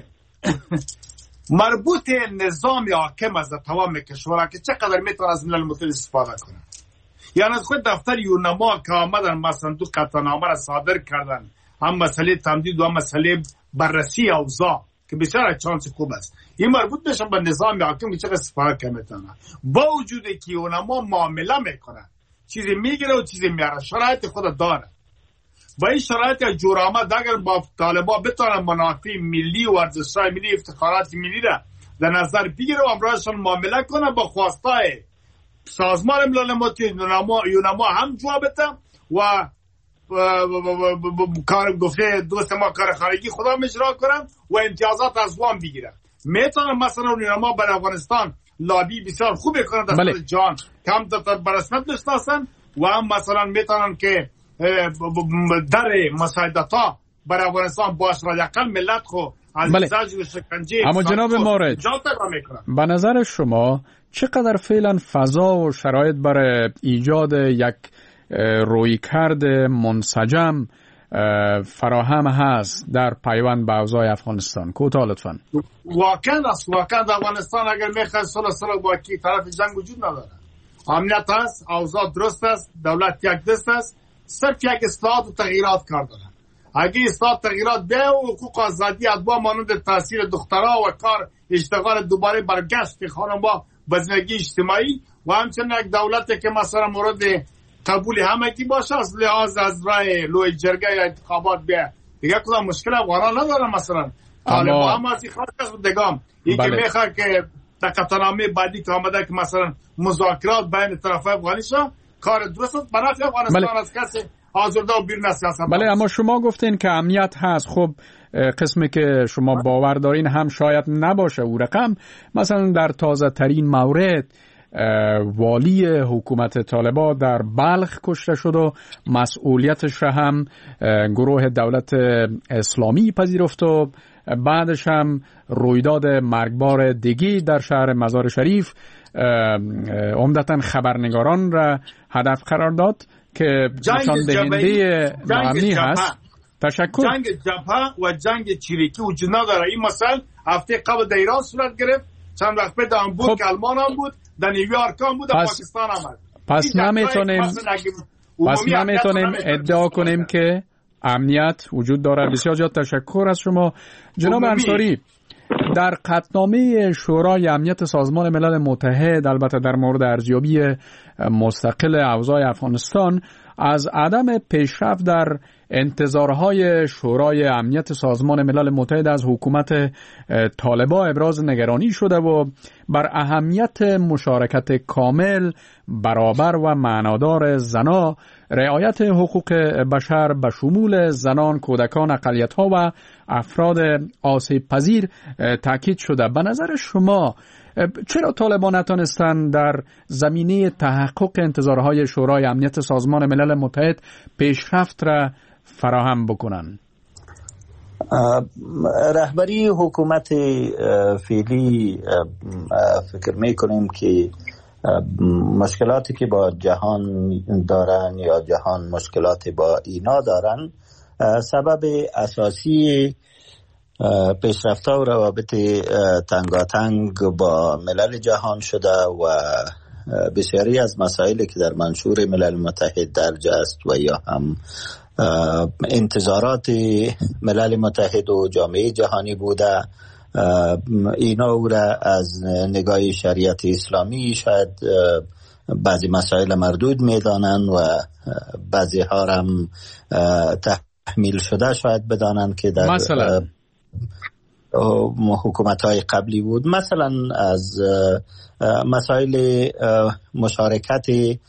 مربوط نظام حاکم از تمام کشورها که چقدر میتونه از ملل متحد استفاده کنه. یعنی از خود دفتر یونما که آمدن ما صندوق قطعنامه را صادر کردن، هم مسئله تمدید و هم مسئله بررسی اوضاع که بسیار چانس خوب است، این مربوط میشه به نظام حاکم که چقدر استفاده کنه میتونه. با وجودی که یونما معامله میکنه، چیزی میگیره و چیزی میاره، شرایط خود داره. با این شرایط جورآمد اگر با طالبان بتونن منافع ملی و ارزش‌های ملی، افتخارات ملی را در نظر بگیره و امرایشان معامله کنه با خواستای سازمان ملل متحد یونما هم جواب بده و کار گفته دوست ما کار خارجی خدا اجرا کنن و امتیازات از وام بگیرن. میتونن مثلا یونما بر افغانستان لابی بسیار خوب کنن در جهان کم در برسمت نشناسن و هم مثلا میتونن که در مساعدت ها بر افغانستان باش را یقل ملت خو از مزاج و شکنجه. اما جناب مورد به نظر شما چقدر فعلا فضا و شرایط برای ایجاد یک رویکرد منسجم فراهم هست در پیوند به اوضاع افغانستان؟ کوتاه لطفاً. واقعا در افغانستان اگر میخواد صلح با کی طرف جنگ وجود نداره. امنیت هست، اوضاع درست است، دولت یک دست است، صرف یک اصلاحات و تغییرات کار داره. اگه اصلاحات تغییرات بیاید و حقوق آزادی ادوا مانند تاثیر دخترها و کار اشتغال دوباره برگشت خانم‌ها به زندگی اجتماعی و همچنین یک دولتی که مثلا مورد قبول همگی باشه از لحاظ از راه لوی جرگه یا انتخابات بیاید دیگه کدام مشکل افغانان نداره. مثلا طالبان هم از این خواست دگام این که میخواد که در قطعنامه بعدی که آمده که مثلا مذاکرات بین طرف افغانی شد کار درست است برای افغانستان از کسی آزرده و بیرون از سیاست. بله اما شما گفتین که امنیت هست. خب قسمی که شما باور دارین هم شاید نباشه او رقم. مثلا در تازه ترین مورد والی حکومت طالبان در بلخ کشته شد و مسئولیتش را هم گروه دولت اسلامی پذیرفت و بعدش هم رویداد مرگبار دیگی در شهر مزار شریف عمدتاً خبرنگاران را هدف قرار داد که نشان دهنده ناامنی هست. تشکر. جنگ جبهه و جنگ چریکی وجود نداره. این مسئله هفته قبل در ایران صورت گرفت، چند وقت بعد هامبورگ آلمان هم بود، در نیویورک هم بود، در پاکستان هم بود. پس نمیتونیم ادعا کنیم که امنیت وجود داره. بسیار زیاد تشکر از شما جناب انصاری. در قطعنامه شورای امنیت سازمان ملل متحد البته در مورد ارزیابی مستقل اوضاع افغانستان از عدم پیشرفت در انتظارهای شورای امنیت سازمان ملل متحد از حکومت طالبان ابراز نگرانی شده و بر اهمیت مشارکت کامل، برابر و معنادار زنان، رعایت حقوق بشر به شمول زنان، کودکان، اقلیت‌ها و افراد آسیب پذیر تاکید شده. به نظر شما چرا طالبان نتونستند در زمینه تحقق انتظارهای شورای امنیت سازمان ملل متحد پیشرفت را فراهم بکنند؟ رهبری حکومت فعلی فکر میکنیم که مشکلاتی که با جهان دارن یا جهان مشکلاتی با اینا دارن سبب اساسی پیشرفت‌ها و روابط تنگاتنگ با ملل جهان شده و بسیاری از مسائلی که در منشور ملل متحد درج است و یا هم انتظارات ملل متحد و جامعه جهانی بوده، اینا او را از نگاه شریعت اسلامی شاید بعضی مسائل مردود میدانند و بعضی ها هم تحمیل شده شاید بدانند که در مثلا حکومت‌های قبلی بود. مثلا از مسائل مشارکت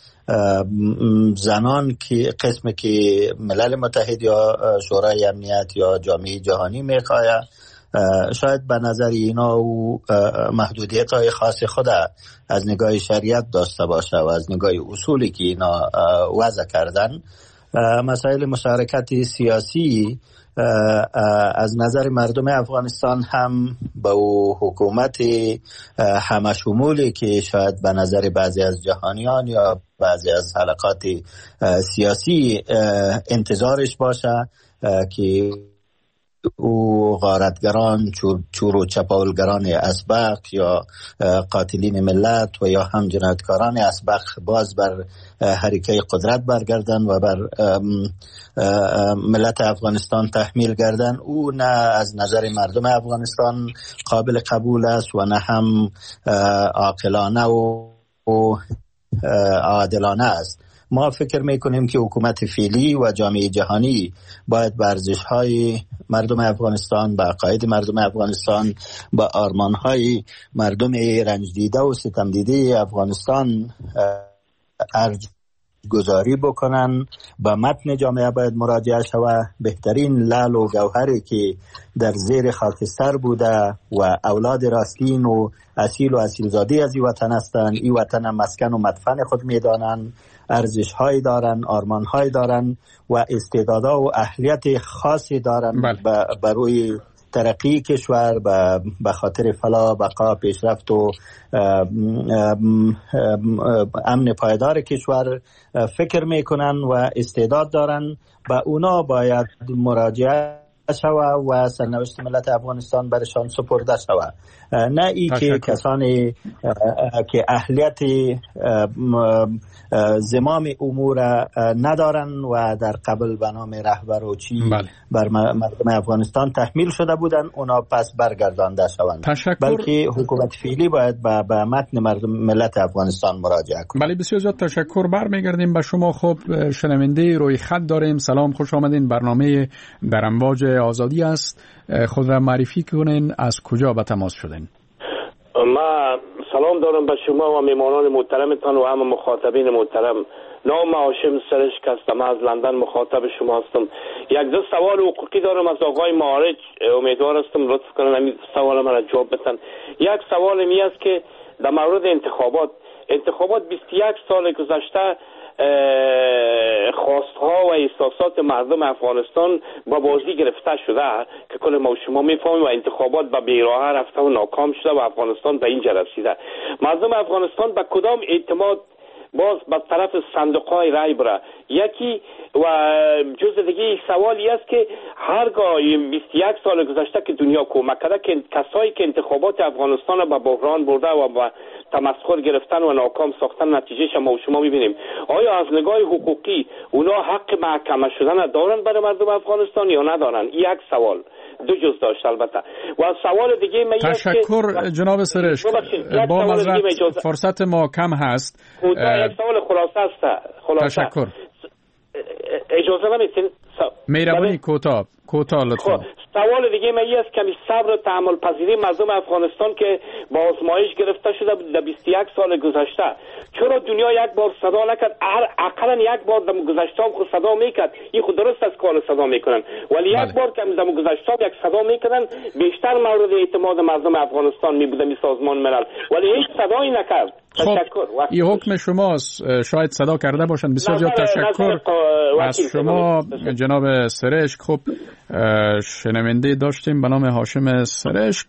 زنان که قسم که ملل متحد یا شورای امنیت یا جامعه جهانی میخواه، شاید به نظر اینا و محدودیت‌های خاص خود از نگاه شریعت داشته باشه و از نگاه اصولی که اینا وضع کردن. مسائل مشارکت سیاسی از نظر مردم افغانستان هم با حکومت همه شمولی که شاید به نظر بعضی از جهانیان یا بعضی از حلقات سیاسی انتظارش باشه که او غارتگران، چور و چپاولگران اسبق یا قاتلین ملت و یا هم جنایتکاران اسبق باز بر حرکه قدرت برگردن و بر ملت افغانستان تحمیل گردن، او نه از نظر مردم افغانستان قابل قبول است و نه هم عاقلانه و عادلانه است. ما فکر میکنیم که حکومت فعلی و جامعه جهانی باید به ارزش‌های مردم افغانستان، به عقاید مردم افغانستان، به آرمان‌های مردم رنج دیده و ستم دیده افغانستان گذاری بکنن. به متن جامعه باید مراجعه شود. بهترین لعل و گوهری که در زیر خاکستر بوده و اولاد راستین و اصیل و اصیلزاده از این وطن هستند، این وطن مسکن و مدفن خود میدانند، ارزش‌هایی دارن، آرمان‌هایی دارن و استعدادها و اهلیت خاصی دارن برای ترقی کشور، به خاطر فلاح، بقا، پیشرفت و امن پایدار کشور فکر میکنن و استعداد دارن. به اونا باید مراجعه شود و سرنوشت ملت افغانستان برشان سپرده شود، نه ای که کسانی که اهلیت زمام امور ندارن و در قبل به نام رهبر و چی بر مردم افغانستان تحمیل شده بودن اونا پس برگردانده شوند، بلکه حکومت فعلی باید به متن مردم ملت افغانستان مراجعه کنه. بله، بسیار زیاد تشکر. برمیگردیم به شما. خب شنونده روی خط داریم. سلام، خوش آمدین. برنامه در امواج آزادی است. خود را معرفی کنین، از کجا به تماس شدین؟ ما سلام دارم به شما و میمانان محترمتان و همه مخاطبین محترم. نام هاشم سرشک هستم، از لندن مخاطب شما هستم. یک دو سوال حقوقی دارم از آقای معارج، امیدوار هستم لطف کنن همین سوال من را جواب بدن. یک سوال می است که در مورد انتخابات 21 سال گذشته خواستها و احساسات مردم افغانستان با بازی گرفته شده که کل ما و شما میفهمیم و انتخابات به بیراه رفته و ناکام شده و افغانستان به اینجا رسیده. مردم افغانستان به کدام اعتماد باز به طرف صندوق‌های رای بره؟ یکی و جز دیگه سوالی است که هرگاه 21 سال گذشته که دنیا کمک کرده که کسایی که انتخابات افغانستان به بحران برده و به تمسخر گرفتن و ناکام ساختن نتیجهش ما و شما میبینیم، آیا از نگاه حقوقی اونا حق محکمه شدن دارن برای مردم افغانستان یا ندارن؟ یک سوال. دو جز داشت البته. و سوال دیگه من تشکر جناب سرشک. با معذرت فرصت ما کم هست. یک سوال خلاصه است. تشکر. اجازه نمیتین؟ مهربانی کوتاه لطفا. سوال دیگه من است کمی صبر و تحمل پذیری مردم افغانستان که با آزمایش گرفته شده در 21 سال گذشته. چرا دنیا یک بار صدا نکرد؟ اقلا یک بار در گذشته خود صدا میکرد. این خود درست است که صدا میکنن، ولی یک بار که در گذشته یک صدا میکردن بیشتر مورد اعتماد مردم افغانستان میبوده می سازمان ملل، ولی هیچ صدایی نکرد. خب این حکم شماست، شاید صدا کرده باشند. بسیار زیاد تشکر از شما جناب سرشک. خب شنونده داشتیم به نام هاشم سرشک.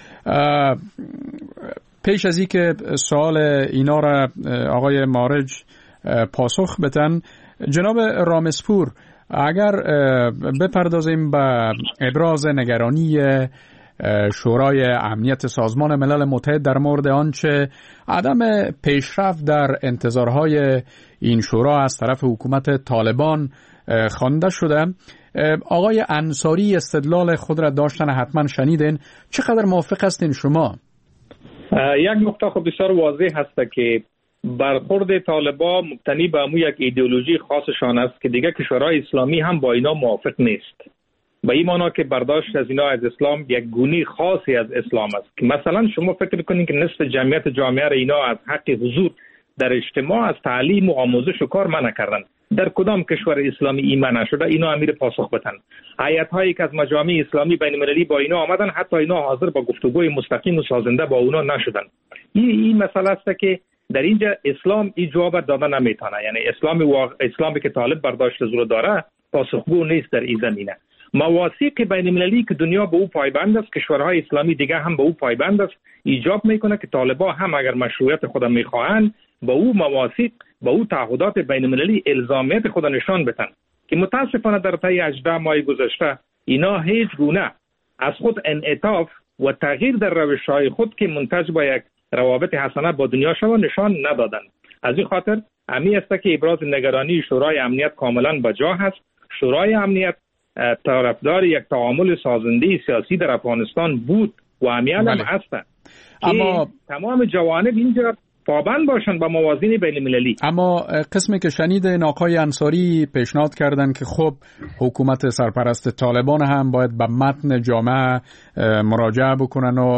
پیش از این که سوال اینا را آقای مارج پاسخ بدن، جناب رامسپور اگر بپردازیم به ابراز نگرانی شورای امنیت سازمان ملل متحد در مورد آنچه عدم پیشرفت در انتظارهای این شورا از طرف حکومت طالبان خوانده شده، آقای انصاری استدلال خود را داشتن، حتما شنیدین. چقدر موافق هستین شما؟ یک نکته خب بسیار واضح هست که برخورد طالبان مبتنی به یک ایدئولوژی خاصشان است که دیگه کشورهای اسلامی هم با اینا موافق نیست. به این معنا که برداشت از اینا از اسلام یک گونه خاصی از اسلام است که مثلا شما فکر کنید که نصف جمعیت جامعه را اینا از حق حضور در اجتماع، از تعلیم و آموزش و کار منع کردن. در کدام کشور اسلامی این منع شده؟ اینا امیر پاسخ بدن. هیئت‌هایی که از مجامع اسلامی بین‌المللی با اینا آمدن، حتی اینا حاضر با گفتگوی مستقیم و سازنده با اونا نشدن. این مسئله است که در اینجا اسلام این جواب دادن نمیتونه. یعنی اسلامی که طالب برداشت زور داره پاسخگو نیست در این زمینه. مواثیق بین‌المللی که دنیا به او پایبند است، کشورهای اسلامی دیگه هم به او پایبند است، ایجاب میکنه که طالبان هم اگر مشروعیت خود میخواهند با او مواثیق، با او تعهدات بین‌المللی الزامیت خود نشان بدن که متاسفانه در طی 18 ماه گذشته اینا هیچ گونه از خود انعطاف و تغییر در روش‌های خود که منتج به یک روابط حسنه با دنیا شوند نشان ندادند. از این خاطر امی است که ابراز نگرانی شورای امنیت کاملا بجا است. شورای امنیت طرفدار یک تعامل سازنده سیاسی در افغانستان بود و همیشه هم هست. اما تمام جوانب اینجا پابند باشند به موازین بین المللی. اما قسمی که شنیدین آقای انصاری پیشنهاد کردن که خب حکومت سرپرست طالبان هم باید به متن جامعه مراجعه بکنن و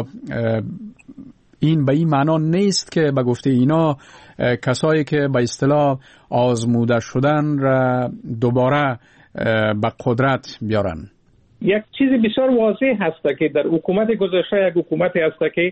این به این معنا نیست که به گفته اینا کسایی که به اصطلاح آزموده شدن را دوباره به قدرت بیارن. یک چیز بسیار واضح هست که در حکومت گذشته یک حکومتی هست که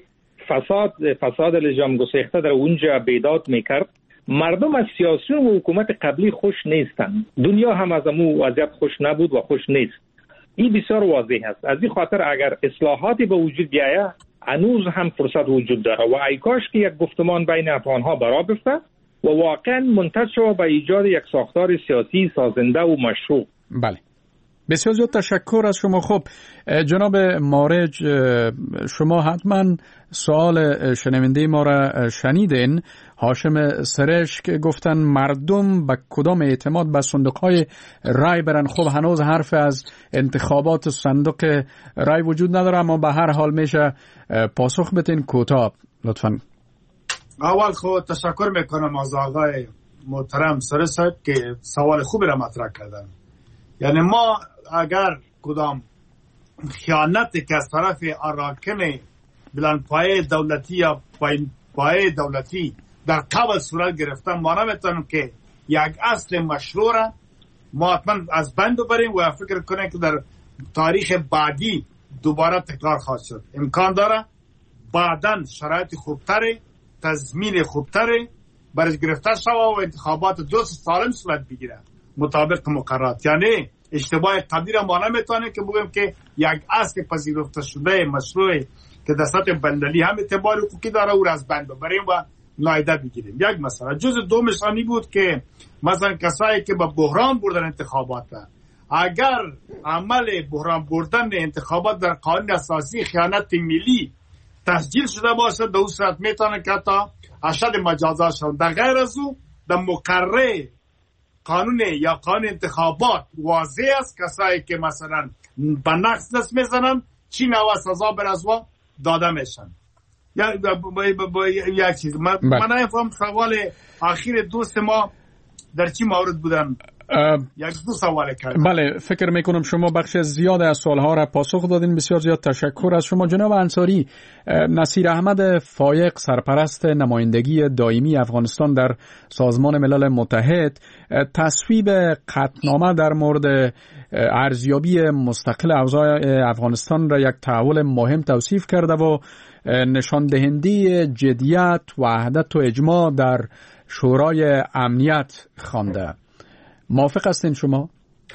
فساد لجام گسیخته در اونجا بیداد میکرد. مردم از سیاسیون و حکومت قبلی خوش نیستن. دنیا هم از امو وضعیت خوش نبود و خوش نیست. این بسیار واضح است. از این خاطر اگر اصلاحاتی به وجود بیاید هنوز هم فرصت وجود داره و ای کاش که یک گفتمان بین افغانها برا بفته و واقعا منتج شود به ایجاد یک ساختار سیاسی سازنده و مشروع. بله، بسیار زیاد تشکر از شما. خب جناب مارج، شما حتما سوال شنونده ما را شنیدین. هاشم سرش که گفتن مردم به کدام اعتماد به صندوق‌های رای برن. خب هنوز حرف از انتخابات صندوق رای وجود نداره، اما به هر حال میشه پاسخ بدین کوتاه لطفاً. اول خود تشکر میکنم از آقای محترم سرش که سوال خوبی را مطرح کردن. یعنی ما اگر کدام خیانتی که از طرف اراکن بلندپایه دولتی یا پایه دولتی در قبل صورت گرفتن، ما نمیتونیم که یک اصل مشروع را ما حتما از بند ببریم و فکر کنیم که در تاریخ بعدی دوباره تکرار خواهد شد. امکان داره بعداً شرایط خوبتری، تضمین خوبتری برای گرفته شود و انتخابات درست سالم صورت بگیره مطابق مقررات. یعنی اشتباه قبلی را ما نمیتونیم که بگیم که یک اصل پذیرفته شده مشروع که در سطح بندلی هم اعتبار حقوقی داره او را از بند ببریم و نایده بگیریم. یک مسئله. جز دومش آنی بود که مثلا کسایی که به بحران بردن انتخابات، اگر عمل بحران بردن انتخابات در قانون اساسی خیانت ملی تسجیل شده باشه، در اون صورت میتونه که تا اشد مجازات شون. در غیر از او در مقرر قانون یا قانون انتخابات واضح است کسایی که مثلا به نقص دست میزنن چی نوع سزا بر از وا داده میشن. یک چیز من نفهم سوال آخر دوست ما در چی مورد بودن؟ یک دو سوال کردم. بله، فکر میکنم شما بخش زیاد از سوالها را پاسخ دادین. بسیار زیاد تشکر از شما. جناب انصاری، نصیر احمد فایق سرپرست نمایندگی دائمی افغانستان در سازمان ملل متحد تصویب قطعنامه در مورد ارزیابی مستقل اوضاع افغانستان را یک تحول مهم توصیف کرده و نشان دهنده جدیت، وحدت و اجماع در شورای امنیت خوانده. موافق هستین شما؟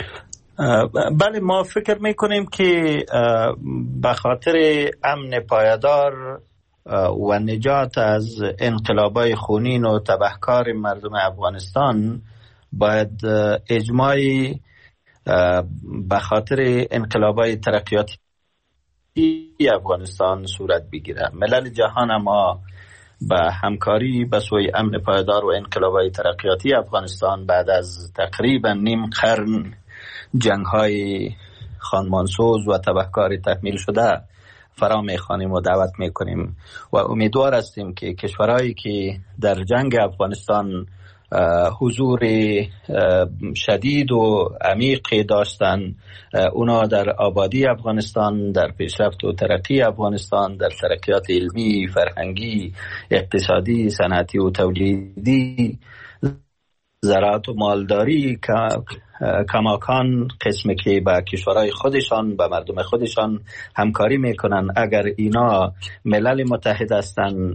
بله، ما فکر میکنیم که به خاطر امن پایدار و نجات از انقلابای خونین و تبهکار مردم افغانستان باید اجماعی به خاطر انقلابای ترقیاتی افغانستان صورت بگیره. ملل جهان ما به همکاری به سوی امن پایدار و انقلابای ترقیاتی افغانستان بعد از تقریبا نیم قرن جنگ‌های خانمانسوز و تبهکاری تکمیل شده فرا میخوانیم و دعوت میکنیم و امیدوار هستیم که کشورهایی که در جنگ افغانستان حضور شدید و عمیقی داشتن، اونا در آبادی افغانستان، در پیشرفت و ترقی افغانستان، در ترقیات علمی، فرهنگی، اقتصادی، صنعتی و تولیدی، زراعت و مالداری کماکان قسمی که با کشورهای خودشان، با مردم خودشان همکاری میکنن، اگر اینا ملل متحد هستن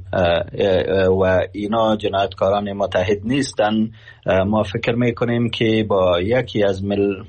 و اینا جنایتکاران متحد نیستن، ما فکر میکنیم که با یکی از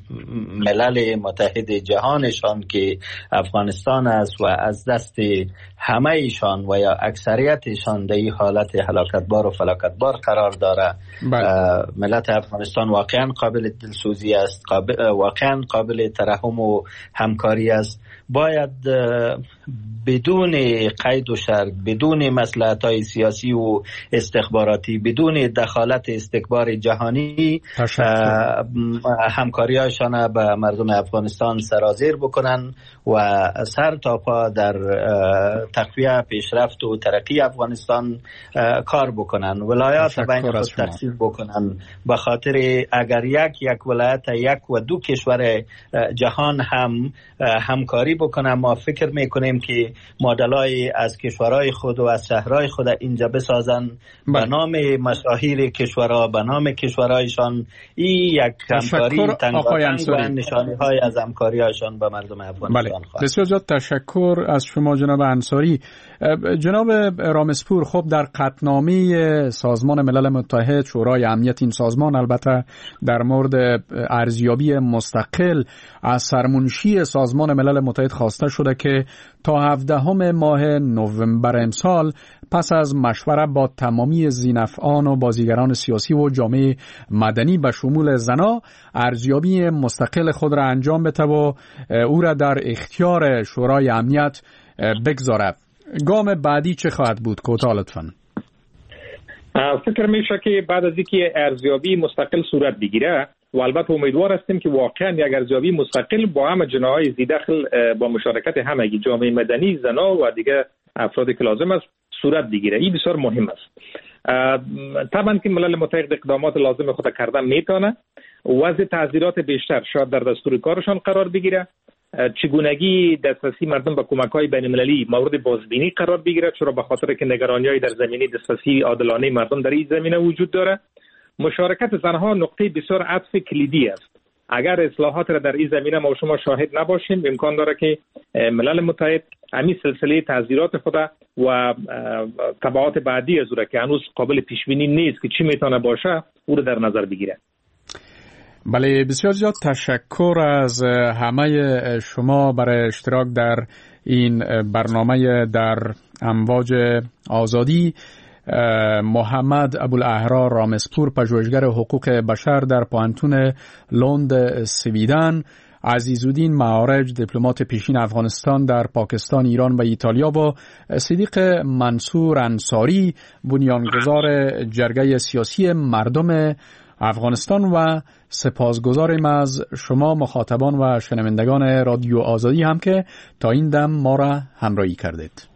ملل متحد جهانشان که افغانستان است و از دست همه ایشان و یا اکثریتشان در این حالت هلاکتبار و فلاکتبار قرار داره، ملت افغانستان واقعا قابل دلسوزی است، واقعا قابل ترحم و همکاری است. باید بدون قید و شرط، بدون مصلحت‌های سیاسی و استخباراتی، بدون دخالت استکبار جهانی همکاری‌هاشان به مردم افغانستان سرازیر بکنن و سر تا پا در تقویت پیشرفت و ترقی افغانستان کار بکنن، ولایات بین خود تقسیم بکنن، به خاطر اگر یک ولایت یک و دو کشور جهان هم همکاری بکنن، ما فکر میکنیم که مدلای از کشورهای خود و از شهرهای خود اینجا بسازن به نام مشاهیر کشورها، به نام کشورهایشان. این یک همکاری تنگاتنگ و نشانه های از همکاری هایشان به مردم افغانستان خواهد. بسیار زیاد تشکر از شما جناب انصاری. جناب رامسپور، خب در قطعنامه سازمان ملل متحد، شورای امنیت این سازمان البته در مورد ارزیابی مستقل از سرمنشی سازمان ملل متحد خواسته شده که تا 17 ماه نوامبر امسال پس از مشوره با تمامی ذی‌نفعان و بازیگران سیاسی و جامعه مدنی به شمول زنا ارزیابی مستقل خود را انجام بده و او را در اختیار شورای امنیت بگذارد. گام بعدی چه خواهد بود؟ کوتاه لطفاً. فکر میشه که بعد از اینکه ارزیابی مستقل صورت بگیره و البته امیدوار هستیم که واقعا یک ارزیابی مستقل با همه جناح‌های ذی‌دخل با مشارکت همگی جامعه مدنی، زنا و دیگه افرادی که لازم است صورت بگیره. این بسیار مهم است. طبعا که ملل متحد اقدامات لازم خود کردن میتونه، وضع تعزیرات بیشتر شاید در دستور کارشان قرار بگیره، چگونگی دسترسی مردم به کمک‌های بین‌المللی مورد بازبینی قرار بگیره، چرا به خاطر که نگرانی‌های در زمینه دسترسی عادلانه مردم در این زمینه وجود داره. مشارکت زنها نقطه بسیار عطف کلیدی است. اگر اصلاحات را در این زمینه ما شما شاهد نباشیم، امکان داره که ملل متحد همین سلسله تعزیرات خود و تبعات بعدی از اون که هنوز قابل پیش بینی نیست که چی میتونه باشه، او رو در نظر بگیره. بله، بسیار زیاد تشکر از همه شما برای اشتراک در این برنامه در امواج آزادی. محمد ابوالاحرار رامسپور، پژوهشگر حقوق بشر در پوهنتون لند سویدن، عزیزالدین معارج، دیپلمات پیشین افغانستان در پاکستان، ایران و ایتالیا، و صدیق منصور انصاری، بنیانگذار جرگه سیاسی مردم افغانستان، و سپاسگزاریم از شما مخاطبان و شنوندگان رادیو آزادی هم که تا این دم ما را همراهی کردید.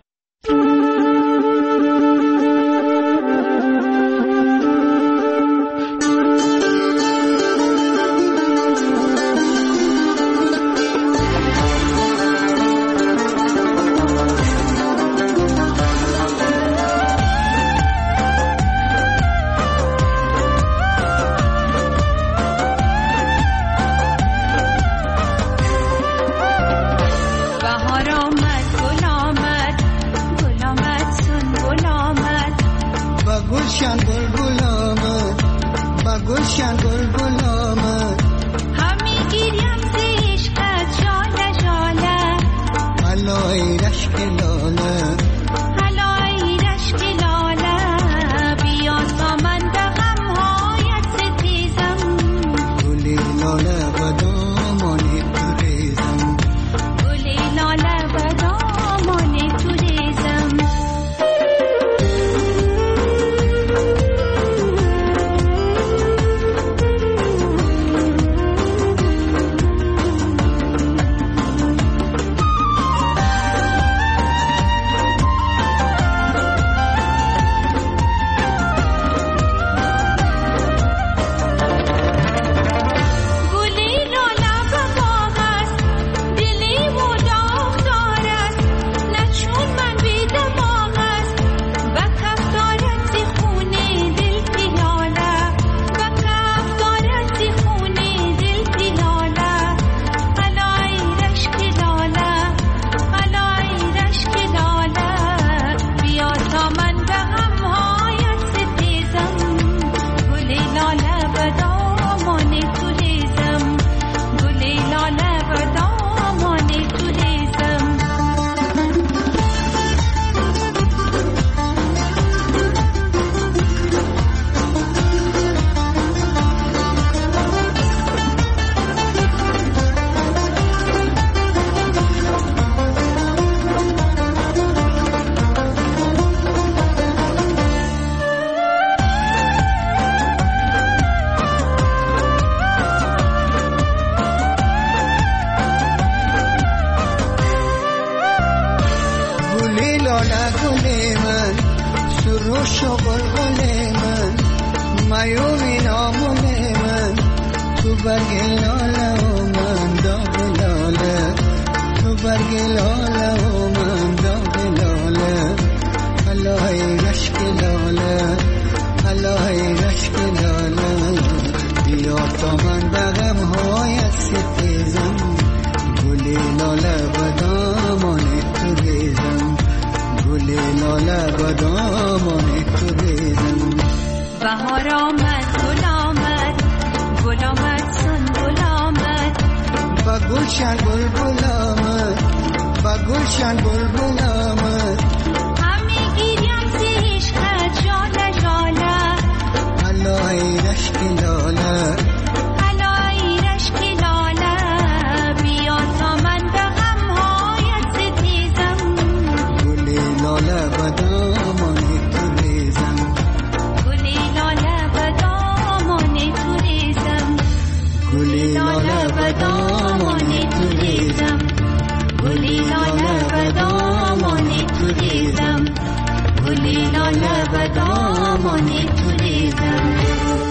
گل من سروش و گل من میوم نامون من تو برگ لاله و من داغ لاله تو برگ لاله و من داغ لاله الهی رشک لاله الهی رشک لاله بیا تا من بغم های ستیزم گلی لاله بدامان تو ریزم گلی لاله بدامان تو ریزم بهار آمد گل آمد گل آمد سن گل آمد با گلشن بلبل آمد با گلشن بلبل آمد همی گیریم زیش خد جاله جاله الهی رشک لاله الهی رشک لاله بیا تا من به غم‌هایت ستیزم گلی لاله بدامان تو ریزم گلی لاله بدامان تو ریزم گلی لاله بدامان تو ریزم گلی لاله بدامان تو ریزم گلی لاله بدامان تو ریزم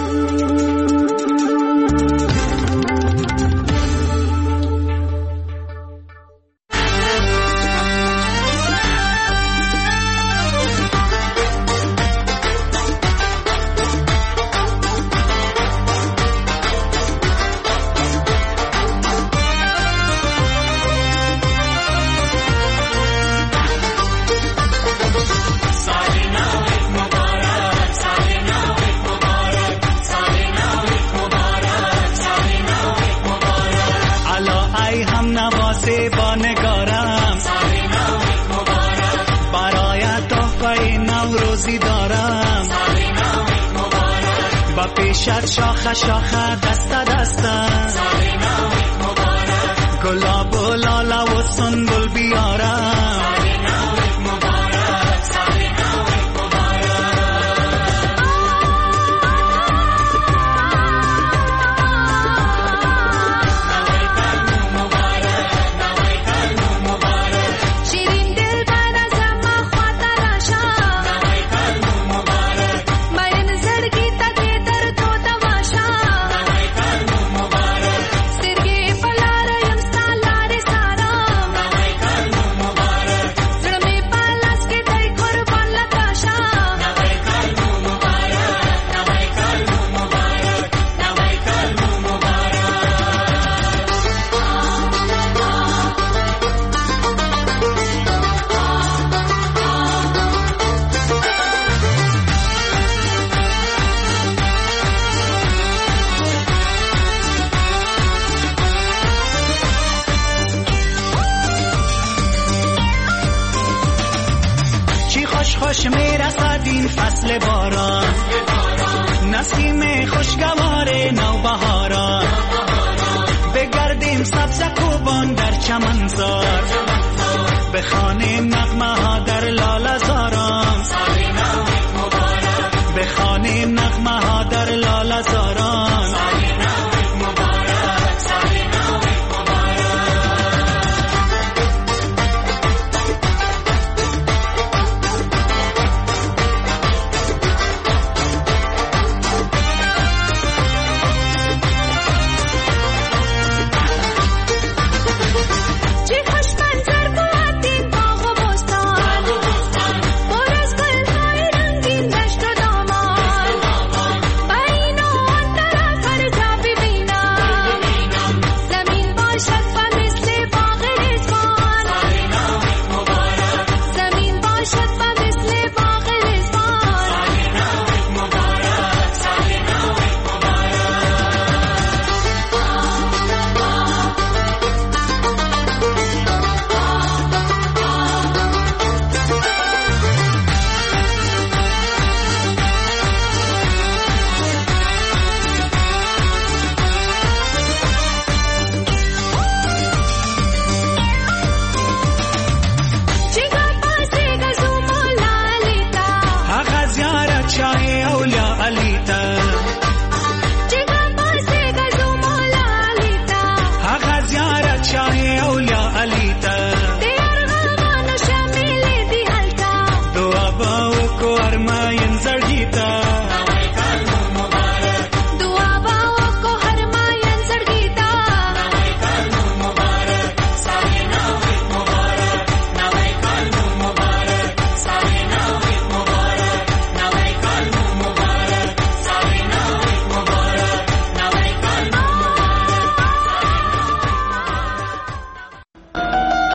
پیشت شاخه شاخه دست دسته گلاب و لاله و سنبل بیارم خوش میرسد این فصل باران نسیم خوشگوار نوبهاران بگردیم سبز کوبان در چمنزار بخوانیم نغمه ها